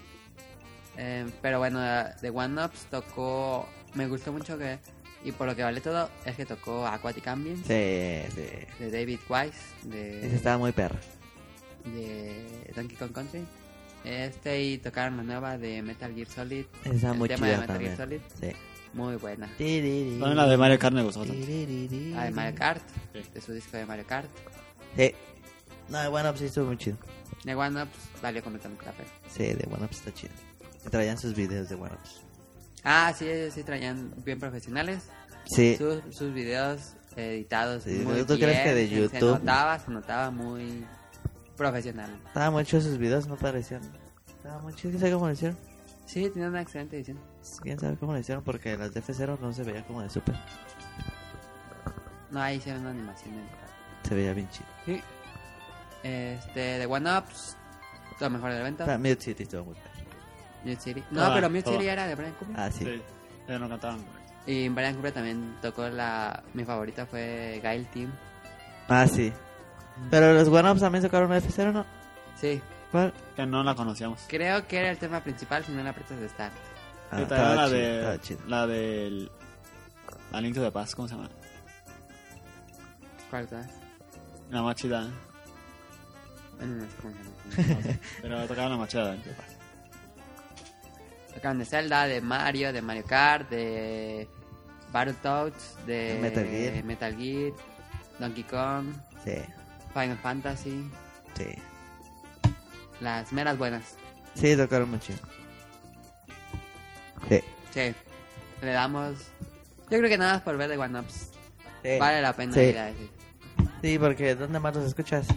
Pero bueno, The One Ups tocó... Me gustó mucho que... Y por lo que vale todo, es que tocó Aquatic Ambience Sí. de David Wise, Esa estaba muy perra. de Donkey Kong Country. Y tocaron la nueva de Metal Gear Solid. Esa el muy tema de chida Metal también. Gear Solid. Sí. Muy buena. También la de Mario Kart me gustó bastante. La de Mario Kart, Sí. de su disco de Mario Kart. Sí. No, bueno, pues sí estuvo muy chido. The One Ups valió completamente la pena. Sí, de One Up está chido. Y traían sus videos de One Ups. Ah, sí, traían bien profesionales. Sí. Sus videos editados Sí, muy ¿tú crees que de se YouTube? se notaba muy profesional. Estaban muy chidos sus videos, no parecían. Estaban muy chidos, quién sabe cómo lo hicieron. Sí, tiene una excelente edición. Quién sabe cómo lo hicieron porque las de F0 no se veía como de Super. No, ahí hicieron una animación. Se veía bien chido. Sí. The One Ups, lo mejor del evento. Mute City estuvo muy perro. Mute City. No, Toda, pero Mute toda. City era de Brian Cooper. Ah, sí. Sí, ellos no cantaban. Y Brian Cooper también tocó mi favorita fue Guile Team. Ah, sí. Pero los One Ups también tocaron una F0, ¿no? Sí, ¿Cuál? Que no la conocíamos. creo que era el tema principal si no la aprietas de Start. Ah, Sí, también estaba la chido, estaba de... chido. La del... La Link to the Past, ¿cómo se llama? ¿Cuál es? La más chida. Bueno, no sé cómo se llama. No sé, pero tocaban la más chida de Link to the Past. Tocaron de Zelda, de Mario Kart, de Battletoads, de Metal Gear. Donkey Kong, Sí, Final Fantasy, sí. las meras buenas. Sí, tocaron mucho. Sí. Sí, le damos... Yo creo que nada más por ver de One Ups Sí. vale la pena Sí. ir a decir. Sí, porque ¿dónde más los escuchas?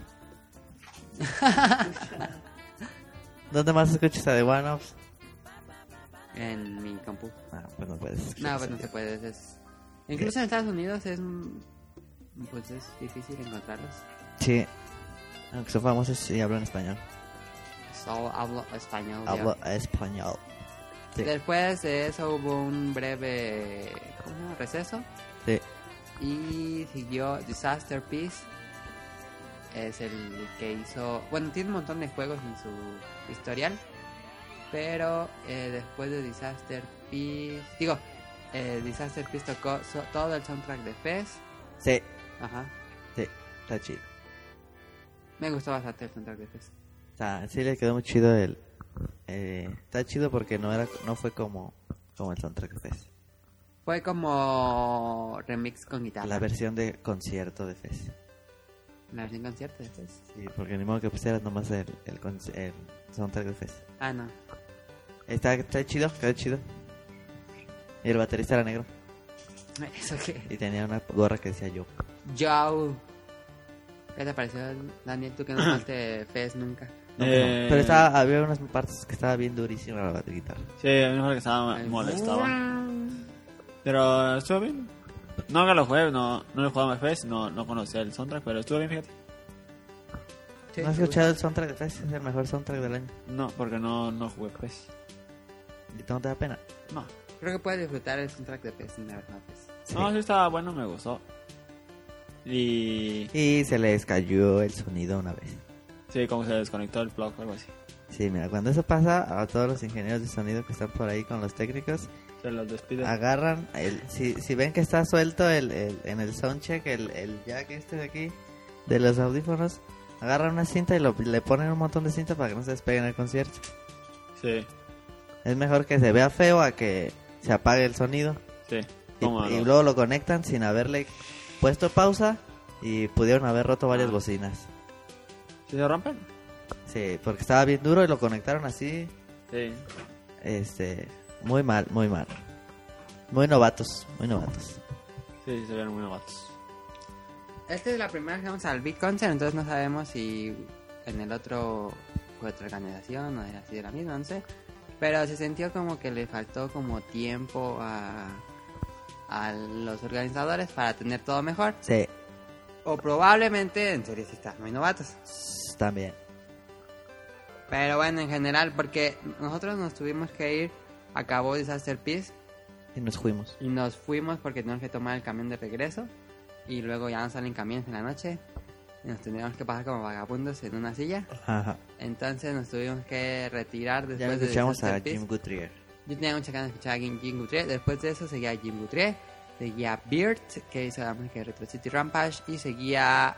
¿Dónde más escuchas a The One Ups? En mi compu. Ah, pues no puedes escuchar No, eso. pues no se puede. Incluso en Estados Unidos pues es difícil encontrarlos. Sí. Aunque son famosos y hablan español. Solo hablo español. yo. Hablo español. Sí. Después de eso hubo un breve receso. Sí. Y siguió Disaster Peace. Es el que hizo... Bueno, tiene un montón de juegos en su historial. Pero después de Disaster Peace... Disaster Peace tocó todo el soundtrack de Fez. Sí. Ajá. Sí. Está chido. Me gustó bastante el soundtrack de Fez. O sea, sí le quedó muy chido el... está chido porque no fue como el soundtrack de Fez. Fue como remix con guitarra. La versión de concierto de Fez. La versión concierto de Fez. Sí, porque ni modo que pusieras nomás el soundtrack de Fez. Ah, no. Está chido, quedó chido. Y el baterista era negro. ¿Eso qué? Y tenía una gorra que decía yo. Joe. ¿Qué te pareció, Daniel? Tú que no fuiste Fez nunca. No, que no. Pero había unas partes que estaba bien durísima la guitarra. Sí, a mí me parece que estaba molestaba. Pero estuvo bien. No que lo jugué, no lo jugaba en FES, no conocía el soundtrack, pero estuvo bien, fíjate. Sí, ¿No has sí, escuchado el soundtrack de Fez? Es el mejor soundtrack del año. No, porque no jugué FES. ¿Y no te da pena? No. Creo que puedes disfrutar el soundtrack de Fez sin la verdad, Fez. Sí. No, sí estaba bueno, me gustó. Y se les cayó el sonido una vez. Sí, como se desconectó el plug o algo así. Sí, mira, cuando eso pasa, a todos los ingenieros de sonido que están por ahí con los técnicos, Se los despide. agarran, si ven que está suelto en el soundcheck, el jack de aquí, de los audífonos, agarran una cinta y le ponen un montón de cinta para que no se despegue en el concierto. Sí, Es mejor que se vea feo a que se apague el sonido. sí. Y Como luego lo conectan sin haberle puesto pausa y pudieron haber roto varias bocinas. ¿Sí se rompen? Sí, porque estaba bien duro y lo conectaron así. Sí. Muy mal, muy mal. Muy novatos, muy novatos. Sí, se vieron muy novatos. Esta es la primera vez que vamos al Big Concert, entonces no sabemos si en el otro fue otra organización o era así de la misma, no sé. Pero se sintió como que le faltó como tiempo a los organizadores para tener todo mejor. Sí, O probablemente, en serio, sí están muy novatos. también. Pero bueno, en general, porque nosotros nos tuvimos que ir, acabó Disaster Peace Y nos fuimos. y nos fuimos porque teníamos que tomar el camión de regreso. Y luego ya no salen camiones en la noche. y nos teníamos que pasar como vagabundos en una silla. Ajá. Entonces nos tuvimos que retirar Ya después de escuchamos a Disaster Peace. Jim Guthrie. Yo tenía mucha ganas de escuchar a Jim Guthrie. Después de eso seguía Jim Guthrie, seguía Beard, que hizo la música de Retro City Rampage, y seguía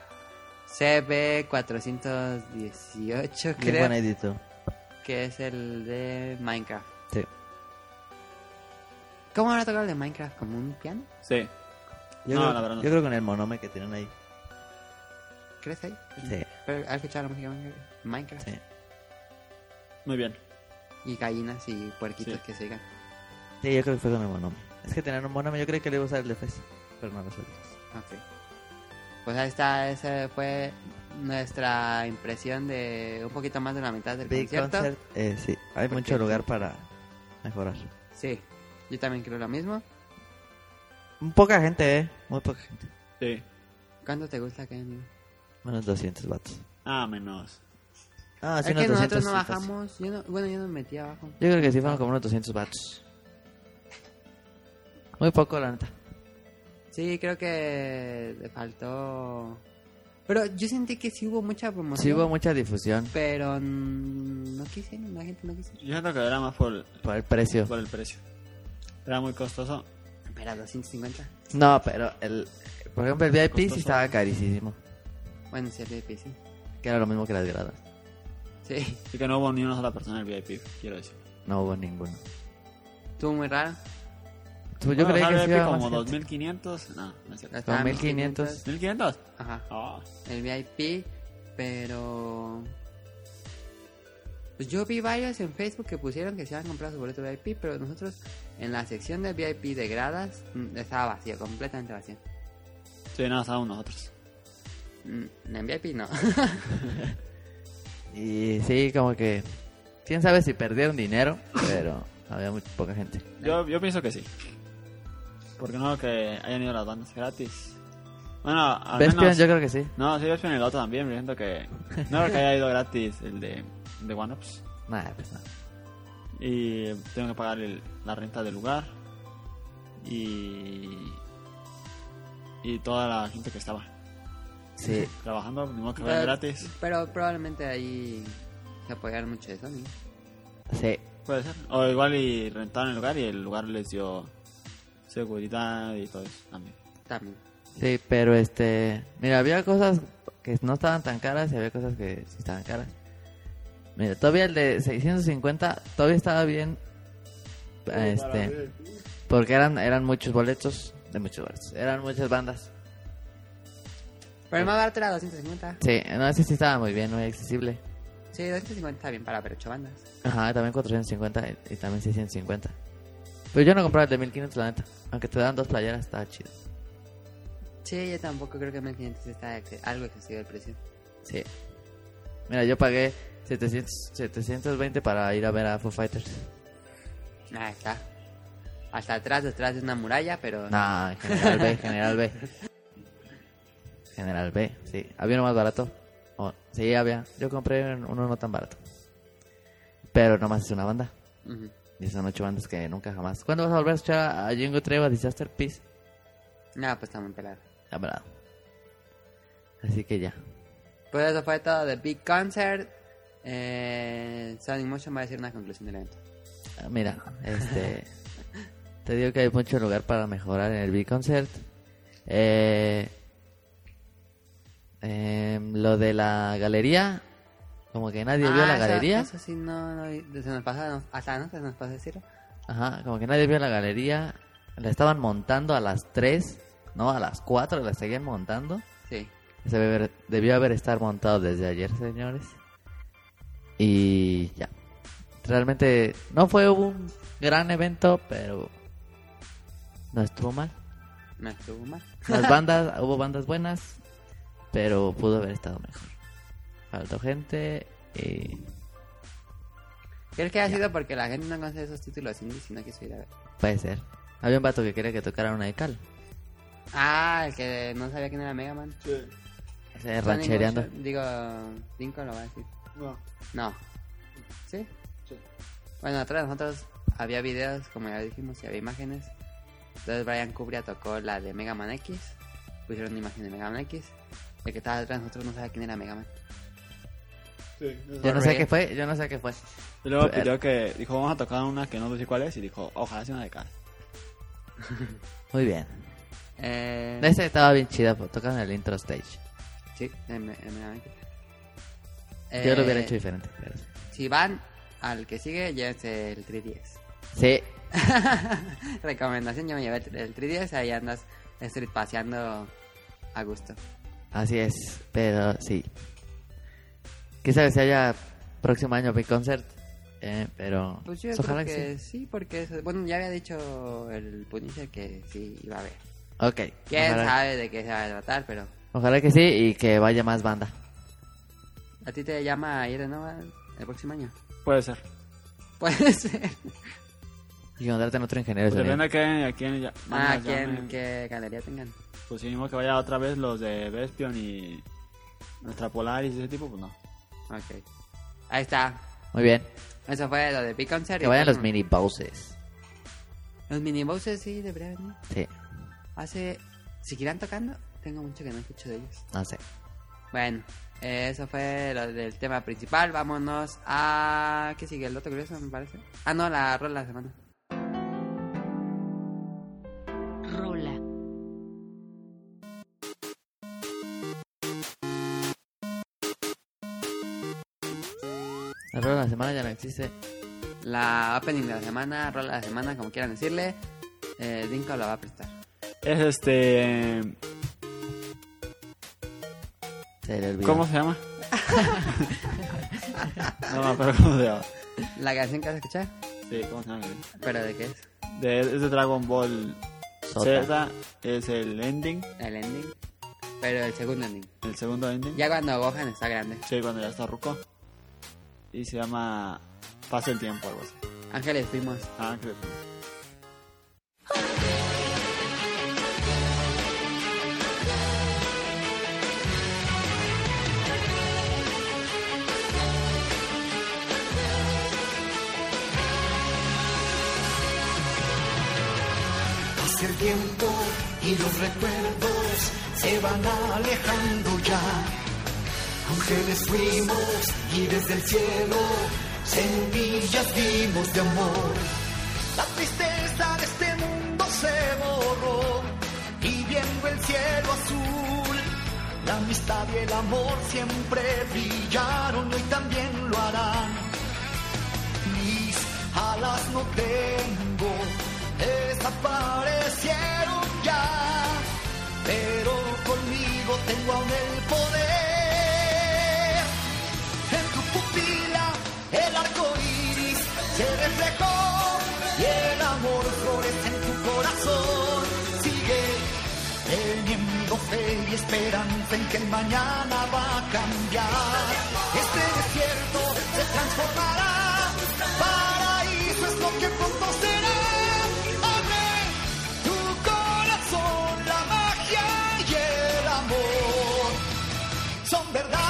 CB418, Bien creo, buen editor. que es el de Minecraft. Sí. ¿Cómo habrá tocado el de Minecraft? ¿Como un piano? Sí. Yo, No, creo, la verdad no. yo creo con el monome que tienen ahí. ¿Crees ahí? Sí. Pero ¿has escuchado la música de Minecraft? Sí. Muy bien. Y gallinas y puerquitos Sí. que se digan. Sí, yo creo que fue con el monome. Es que tenían un monome, yo creí que le iba a usar el de Fez, pero no lo usó. Ok. Pues ahí está, esa fue nuestra impresión de un poquito más de la mitad del Big concierto. Concert, sí, hay Porque- mucho lugar para mejorar. Sí, yo también creo lo mismo. Poca gente, muy poca gente. Sí. ¿Cuánto te gusta que Unos 200 vatos. Ah, menos. Ah, sí, es unos que 200. nosotros no sí, fácil. bajamos. Yo no me metí abajo. Yo creo que sí fueron como unos 200 vatos. Muy poco, la neta. Sí, creo que le faltó. Pero yo sentí que sí hubo mucha promoción. Sí hubo mucha difusión Pero no quisieron, la gente no quiso. Yo siento que era más por el por el precio. precio. Era muy costoso. Era 250. No, pero por ejemplo, el VIP sí Costoso. estaba carísimo. Bueno, sí, el VIP, sí. Que era lo mismo que las gradas. Sí, Así que no hubo ni una sola persona en el VIP, quiero decir. No hubo ninguno. estuvo muy raro. Yo creí Bueno, que o sea, sí VIP iba como más gente. 2500. No, no es cierto. Estaba 1500. 1500. Ajá. Ah, El VIP, pero pues yo vi varios en Facebook que pusieron que se habían comprado su boleto VIP, pero nosotros en la sección de VIP de gradas estaba vacía, completamente vacía. sí, nada, estábamos nosotros. En VIP no. Y sí, como que... Quién sabe si perdieron dinero, pero había muy poca gente. Yo pienso que sí. Porque no que hayan ido las bandas gratis. Bueno, al Vespian menos... yo creo que sí. No, sí, Vespian y el otro también. Pero siento que... No creo que haya ido gratis el de One Ups. Nah, pues no. Y tengo que pagar la renta del lugar. Y toda la gente que estaba Sí, trabajando, ni modo que vaya gratis. Pero probablemente ahí se apoyaron mucho de Sony. sí. Puede ser. O igual y rentaron el lugar y el lugar les dio seguridad y todo eso también. También. Sí, pero mira, había cosas que no estaban tan caras y había cosas que sí estaban caras. Mira, todavía el de 650 todavía estaba bien. Porque eran muchos boletos, eran muchas bandas. Pero el más barato era 250. Sí, no, ese sí estaba muy bien, muy accesible. Sí, 250 está bien para ver 8 bandas. Ajá, también 450 y también 650. Pero yo no compraba el de 1500, la neta. Aunque te dan 2 playeras, estaba chido. Sí, yo tampoco creo que 1500 está algo excesivo el precio. Sí. Mira, yo pagué 720 para ir a ver a Foo Fighters. Ahí está. Hasta atrás, detrás de una muralla, pero... No, General B, General B. General B, sí. ¿Había uno más barato? Oh, sí, había. Yo compré uno no tan barato. Pero nomás es una banda. Ujú. Y son 8 bandas que nunca jamás. ¿Cuándo vas a volver a escuchar a Jingo Trevo, a Disaster Peace? No, pues está muy pelado. Ya me la- Así que ya. Pues eso fue todo de Big Concert. Sonic Motion va a decir una conclusión del evento. Ah, mira, te digo que hay mucho lugar para mejorar en el Big Concert. Lo de la galería, como que nadie vio la galería. Eso sí, no se nos pasó, hasta no se nos pasó decirlo. Ajá, como que nadie vio la galería. La estaban montando a las 3, no, a las 4 la seguían montando. Sí. Debió haber estar montado desde ayer, señores. Y ya. Realmente no fue un gran evento, pero no estuvo mal. No estuvo mal. Las bandas, hubo bandas buenas, pero pudo haber estado mejor. Faltó gente y... ¿Crees que ha sido porque la gente no conoce esos títulos indies y no quiso ir a ver? Puede ser. Había un vato que quería que tocara una de cal. Ah, el que no sabía quién era Mega Man. Sí. Ese ranchereando. Sonic Motion, digo, Dinko lo va a decir. No. No. ¿Sí? Sí. Bueno, atrás de nosotros había videos, como ya dijimos, y había imágenes. Entonces Brian Cubria tocó la de Mega Man X. Pusieron una imagen de Mega Man X. El que estaba detrás de nosotros no sabe quién era Mega Man. Yo no sé qué fue, yo no sé qué fue. Y luego pidió que, dijo, vamos a tocar una que no sé cuál es, y dijo, ojalá sea una de Cars. Muy bien. Eh, Ese estaba bien chido, pues, tocan el intro stage. sí, en Mega Man. Yo lo hubiera hecho diferente, pero... Si van al que sigue, llévense el 3DS. Sí, Recomendación, yo me llevé el 3DS, ahí andas street paseando a gusto. así es, pero sí. Quizás si haya próximo año Big Concert, pero Pues yo ojalá creo que que sí, porque bueno, ya había dicho el Punisher que sí iba a haber. sí. Ok, Quién ojalá, sabe de qué se va a tratar, pero ojalá que sí y que vaya más banda. ¿a ti te llama a ir de nuevo el próximo año? Puede ser. Puede ser. Y contraten otro ingeniero de Pues sonido. depende de quién ya. ¿Qué galería tengan? Pues si mismo que vaya otra vez los de Vespion y nuestra Polaris y ese tipo, pues no. Ok. Ahí está. Muy bien. Eso fue lo de Big Concert. Que y vayan los bueno, mini bosses. Los mini bosses sí deberían venir. Sí, ¿Seguirán tocando? Tengo mucho que no escucho de ellos. no sé. Bueno, eso fue lo del tema principal. Vámonos a... ¿Qué sigue? ¿El dato curioso, me parece? Ah, no, la rola de la semana. Rola. La rola de la semana ya no existe. La opening de la semana, rola de la semana, como quieran decirle. Dinko la va a prestar. Es Se le olvidó. ¿Cómo se llama? No me acuerdo cómo se llama. ¿La canción que vas a escuchar? Sí, ¿cómo se llama? ¿Pero de qué es? Es de Dragon Ball Sota. Z, es el ending, El ending. Pero el segundo ending. el segundo ending. Ya cuando Gohan está grande. Sí, cuando ya está ruco. Y se llama Pasa el tiempo, algo así. Ángeles fuimos. Ah, creo que Pasa el tiempo y los recuerdos se van alejando ya. Ángeles fuimos y desde el cielo semillas dimos de amor. La tristeza de este mundo se borró y viendo el cielo azul, la amistad y el amor siempre brillaron y hoy también lo harán. Mis alas no tengo, desaparecieron ya, pero conmigo tengo aún el poder. En tu pupila el arco iris se reflejó y el amor florece en tu corazón. Sigue teniendo fe y esperanza en que el mañana va a cambiar. Este desierto se transformará, paraíso es lo que pronto será. Abre tu corazón, la magia y el amor son verdad.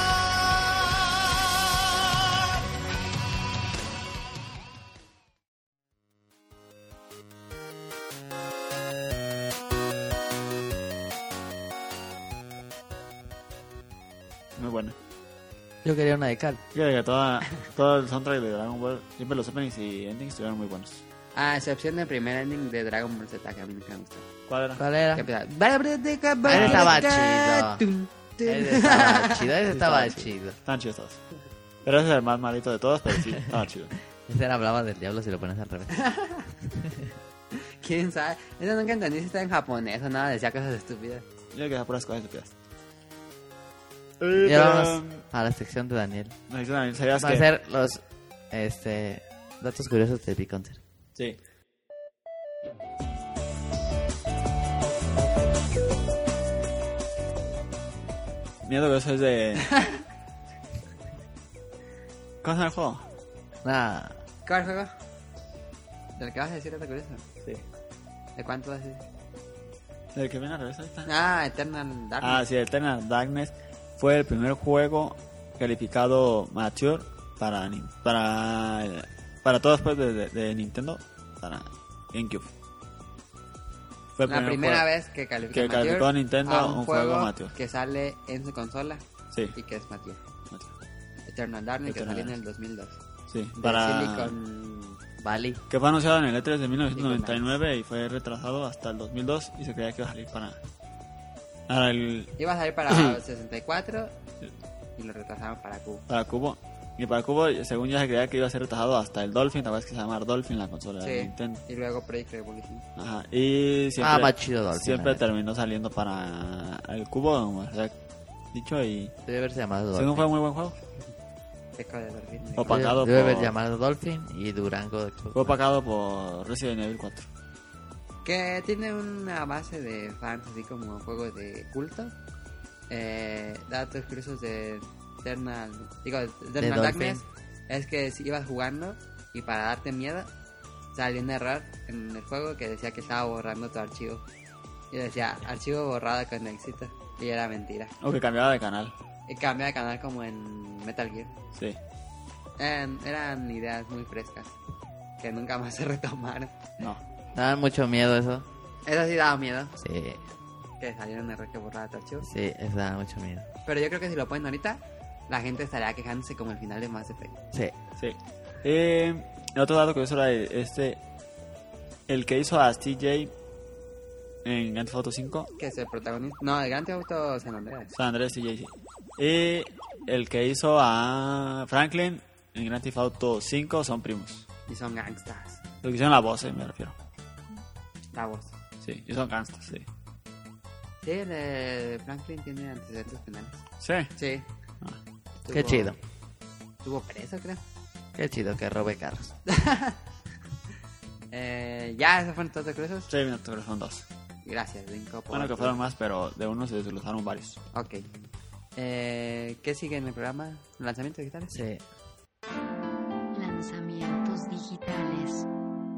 muy buena. Yo quería una de cal. Fíjate que todo el soundtrack de Dragon Ball, siempre los openings y endings estuvieron muy buenos. A excepción del primer ending de Dragon Ball Z, que a mí nunca me gustó. ¿Cuál era? ¿Cuál era? Que empieza... Ese estaba chido. Ese estaba chido, ese estaba chido. Estaban chidos todos. Pero ese es el más malito de todos, pero sí, estaba chido. Ese era hablaba del diablo si lo pones al revés. ¿Quién sabe? Eso nunca entendí si está en japonés o nada, decía cosas estúpidas. Yo que puras cosas estúpidas. Y ahora vamos a la sección de Daniel. ¿Sabías Va a que? ser los datos curiosos de Big Concert. Sí. Miedo que eso es de... ¿Cómo se llama el juego? Nah, ¿Cuál juego? ¿Del que vas a decir esta curioso? Sí. ¿De cuánto vas a decir? ¿El que viene al revés ahorita? Ah, Eternal Darkness. Ah, sí, Eternal Darkness fue el primer juego calificado mature para todo después de Nintendo, para GameCube. Fue el La primer primera juego vez que calificó, que calificó a Nintendo a un juego mature. que sale en su consola Sí, y que es mature. Eternal Darkness, que Eternal salió en el 2002. sí. De Para... Silicon Valley. Que fue anunciado en el E3 de 1999 y fue retrasado hasta el 2002 y se creía que iba a salir para el iba a salir para 64 y lo retrasaron para Cubo. para Cubo. Y para Cubo, según ya se creía que iba a ser retrasado hasta el Dolphin, ¿te acuerdas que se llama Dolphin la consola de Sí, Nintendo? y luego Project Revolution. Ajá. Y siempre, Más chido Dolphin. siempre la neta. terminó saliendo para el Cubo, como se ha dicho, y Debe haberse llamado según Dolphin. fue muy buen juego. Echo de Berlín. Opacado Debe haber por... llamado Dolphin y Durango. Fue opacado por Resident Evil 4. Que tiene una base de fans, así como juegos de culto. Datos curiosos de Eternal Dolphin. Darkness. Es que si ibas jugando y para darte miedo, salió un error en el juego que decía que estaba borrando tu archivo. Y decía, archivo borrado con éxito. Y era mentira. O que cambiaba de canal. Y cambia de canal como en Metal Gear. Sí. Eran ideas muy frescas que nunca más se retomaron. No. Daban mucho miedo eso. Eso sí daba miedo, Sí, que saliera un error que borrara tu archivo. sí, eso daba mucho miedo. Pero yo creo que si lo ponen ahorita, la gente estaría quejándose como el final de Mass Effect. Sí. Sí. El otro dato curioso era el que hizo a CJ en Grand Theft Auto 5. Que es el protagonista. No, el Grand Theft Auto San Andreas. San Andrés CJ, sí. Y el que hizo a Franklin en Grand Theft Auto 5 son primos. Y son gangstas. Lo que hicieron la voz, me refiero. La voz. Sí, y son gangsters, sí. Sí, el de Franklin tiene antecedentes penales. Sí. Sí. Qué chido. Estuvo preso, creo. Qué chido que robe carros. Ya, esos fueron todos los curiosos. Sí, mira, son dos. Gracias, Linko. por- Bueno, que fueron más, pero de uno se desglosaron varios. Ok. ¿Qué sigue en el programa? ¿Lanzamientos digitales? Sí. Lanzamientos digitales.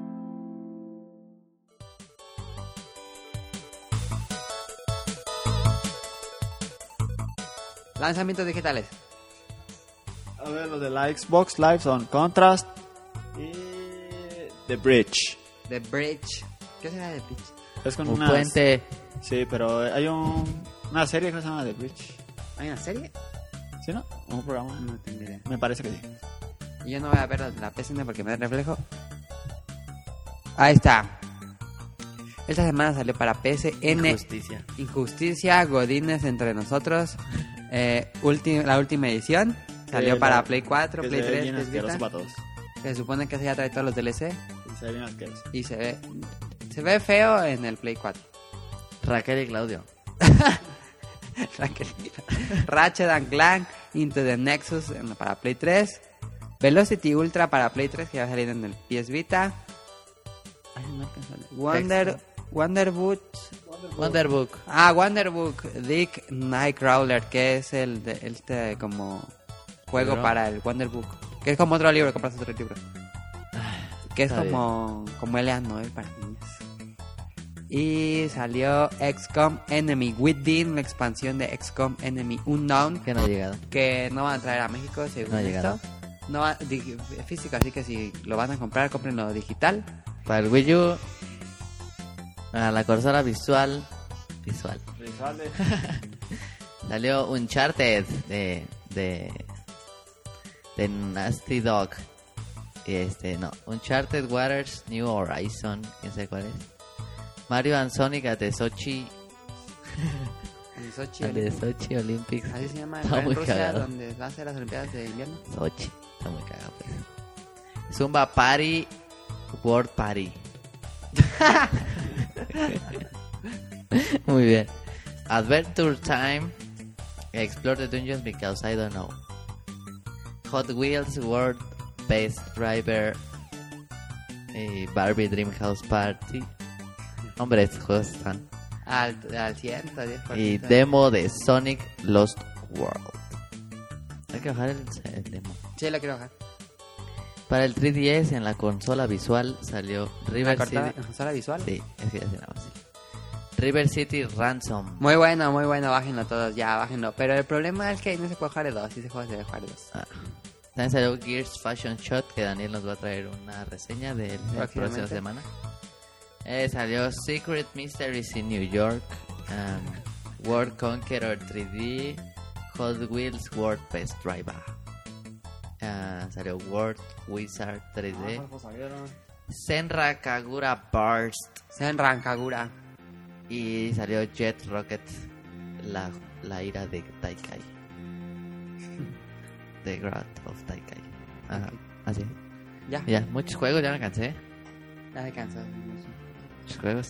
Lanzamientos digitales. A ver, los de la Xbox Live son Contrast y The Bridge. The Bridge. ¿Qué será The Bridge? Es con Un unas- puente. Sí, pero hay una serie que se llama The Bridge. ¿Hay una serie? ¿Sí, no? Un programa. No tengo idea. Me parece que sí. Y yo no voy a ver la PSN porque me da reflejo. Ahí está. Esta semana salió para PSN Injusticia. Injusticia, Godines entre nosotros. La última edición. Salió para Play 4, que Play se ve 3, bien PS asqueroso Vita. para todos. Se supone que se ya trae todos los DLC. Se ve bien asqueroso. Y se ve feo en el Play 4. Raquel y Claudio. Ratchet and Clank Into the Nexus para Play 3. Velocity Ultra para Play 3 que va a salir en el PS Vita. Ay, no alcanzo a leer. Wonderboot. Wonderbook. Wonderbook Dick Nightcrawler, que es este como juego ¿Libro? para el Wonderbook. Que es como otro libro, compras otro libro. Que es está como L.A. Noel para niños. Y salió XCOM Enemy Within, la expansión de XCOM Enemy Unknown, Que no ha llegado. que no van a traer a México según No ha esto. llegado. No va físico, así que si lo van a comprar, cómprenlo digital. Para el Wii U. A la consola visual. Salió Uncharted de Nasty Dog. Y no. Uncharted Waters New Horizon. ¿Quién sabe cuál es? Mario and Sonic at the Sochi. En Sochi, At the Sochi Olympics. así se llama, Está en muy Rusia, cagado. donde va a ser las Olimpiadas de invierno. Sochi. Está muy cagado. Pues. Zumba Party. World Party. Muy bien. Adventure Time. Explore the dungeons because I don't know. Hot Wheels World Best Driver. Y Barbie Dream House Party. Hombre, estos juegos están. Al 110%. Y demo de Sonic Lost World. Hay que bajar el demo. Sí, lo quiero bajar. Para el 3DS en la consola visual salió River City. ¿La consola visual? Sí, es que ya se llama así. River City Ransom. Muy bueno, bájenlo todos, ya, bájenlo. Pero el problema es que no se puede jugar de dos, si se juega, se debe jugar de dos. Ah. También salió Gears Fashion Shot, que Daniel nos va a traer una reseña de la próxima Próximamente. semana. Salió Secret Mysteries in New York, World Conqueror 3D, Hot Wheels World Best Driver. Salió World Wizard 3D, Senra Kagura Burst Senran Kagura. y salió Jet Rocket, la ira de Taikai. The Wrath of Taikai. Ajá, así. Ya. Ya, muchos juegos, ya me cansé. Ya me cansó. Muchos juegos.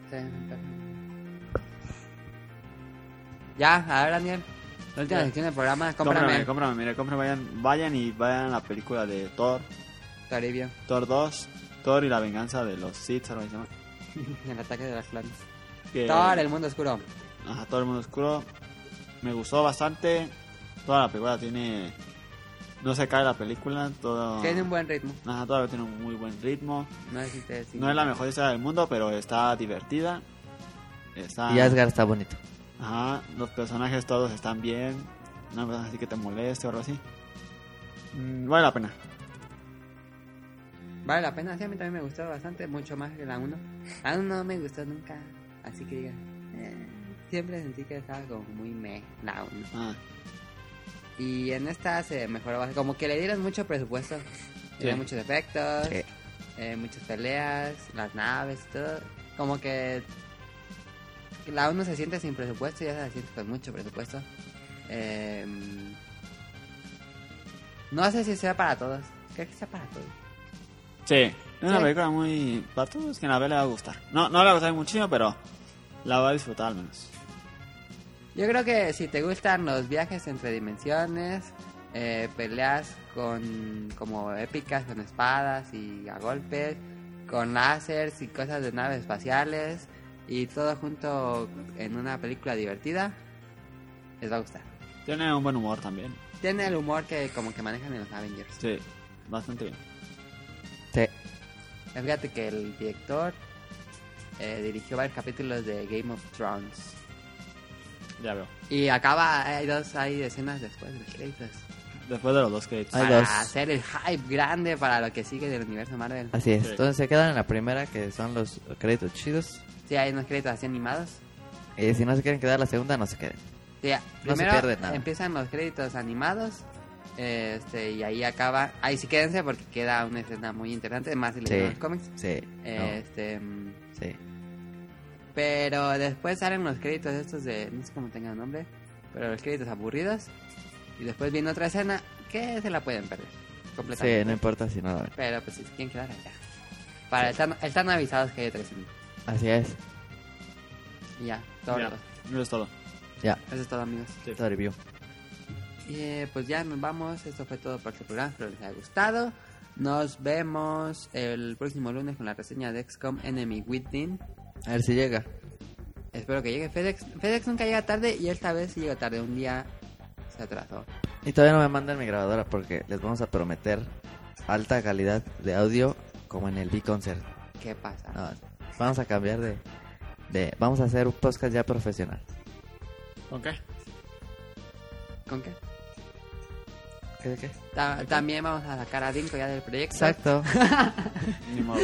Ya, a ver, Daniel. La última sección del programa. Cómprame. Mira, vayan y vayan a la película de Thor, Toribio. Thor 2, Thor y la venganza de los Sith, algo así se llama. El ataque de las clanes. Que- Thor, el mundo oscuro. Ajá, todo el mundo oscuro. Me gustó bastante. Toda la película tiene... No se cae la película, todo... Tiene un buen ritmo. Ajá, todavía tiene un muy buen ritmo. No sé si te No es la mejor historia del mundo, pero está divertida. Está... Y Asgard está bonito. Ajá, los personajes todos están bien. No es así que te moleste o algo así. Vale la pena. Vale la pena, sí, a mí también me gustó bastante, mucho más que la 1. La 1 no me gustó nunca, así que diga, siempre sentí que estaba como muy la 1. Ah, Y en esta se mejoró bastante, como que le dieron mucho presupuesto, tiene muchos efectos, Sí. muchas peleas, las naves, todo. Como que la 1 se siente sin presupuesto y esa se siente con mucho presupuesto. No sé si sea para todos, creo que sea para todos. sí, es una Sí. película muy... Para todos que la ve le va a gustar. No le va a gustar muchísimo, pero la va a disfrutar al menos. Yo creo que si te gustan los viajes entre dimensiones, peleas como épicas con espadas y a golpes, con láseres y cosas de naves espaciales y todo junto en una película divertida, les va a gustar. Tiene un buen humor también. Tiene el humor que como que manejan en los Avengers. Sí, bastante bien. Sí. Fíjate que el director dirigió varios capítulos de Game of Thrones. Ya veo. Y acaba, hay escenas después de los créditos. Después de los 2 créditos. Hay Para dos. hacer el hype grande para lo que sigue del universo Marvel. Así es. Sí. Entonces se quedan en la primera, que son los créditos chidos. Sí, hay unos créditos así animados. Y si no se quieren quedar la segunda, no se queden. Sí, No se primero pierde nada. empiezan los créditos animados. Y ahí acaba. Ahí sí quédense porque queda una escena muy interesante. Más si Sí. leyeron los cómics. Sí. Sí. Pero después salen los créditos estos de. No sé cómo tengan nombre. Pero los créditos aburridos. Y después viene otra escena que se la pueden perder. Completamente. Sí, no importa si no la ven. Pero pues si se quieren quedar allá. Están avisados que hay otra escena. Así es. Y ya, todo. Ya, eso es todo. Ya. Eso es todo, amigos. Esta review. Y pues ya nos vamos. Esto fue todo por este programa. Espero les haya gustado. Nos vemos el próximo lunes con la reseña de XCOM Enemy Within. A ver si llega. Espero que llegue FedEx. FedEx nunca llega tarde y esta vez sí llegó tarde. Un día se atrasó. Y todavía no me mandan mi grabadora porque les vamos a prometer alta calidad de audio como en el B-Concert. ¿Qué pasa? No, vamos a cambiar vamos a hacer un podcast ya profesional. ¿Con qué? ¿Con qué? ¿Qué de qué? También vamos a sacar a Dinko ya del proyecto. Exacto. Ni modo.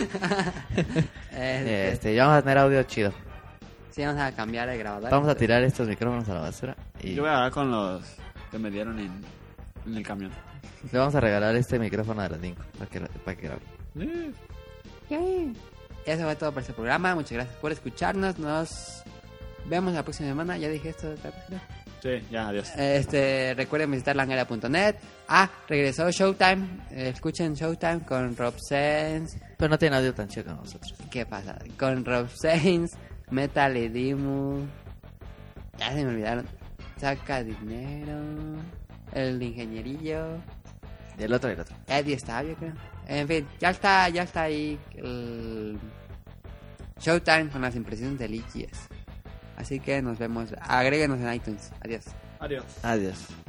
Ya vamos a tener audio chido. Sí, vamos a cambiar el grabador. Vamos a tirar estos micrófonos a la basura y Yo voy a hablar con los que me dieron en el camión. le vamos a regalar este micrófono a la Dinko para que grabe. Yay. Eso fue todo por este programa. Muchas gracias por escucharnos. Nos vemos la próxima semana. Ya dije esto otra vez, creo. Sí, ya, adiós. Recuerden visitar langera.net. Regresó Showtime. Escuchen Showtime con Rob Sainz. Pero no tiene audio tan chido como nosotros. ¿Qué pasa? Con Rob Sainz, Metal y Dimu. Ya se me olvidaron. Saca dinero. El ingenierillo. Y el otro. Eddie Stabio, creo. En fin, ya está ahí el Showtime con las impresiones de Lichies. Así que nos vemos. Agréguenos en iTunes. Adiós. Adiós. Adiós.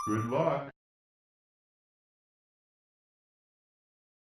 Good luck.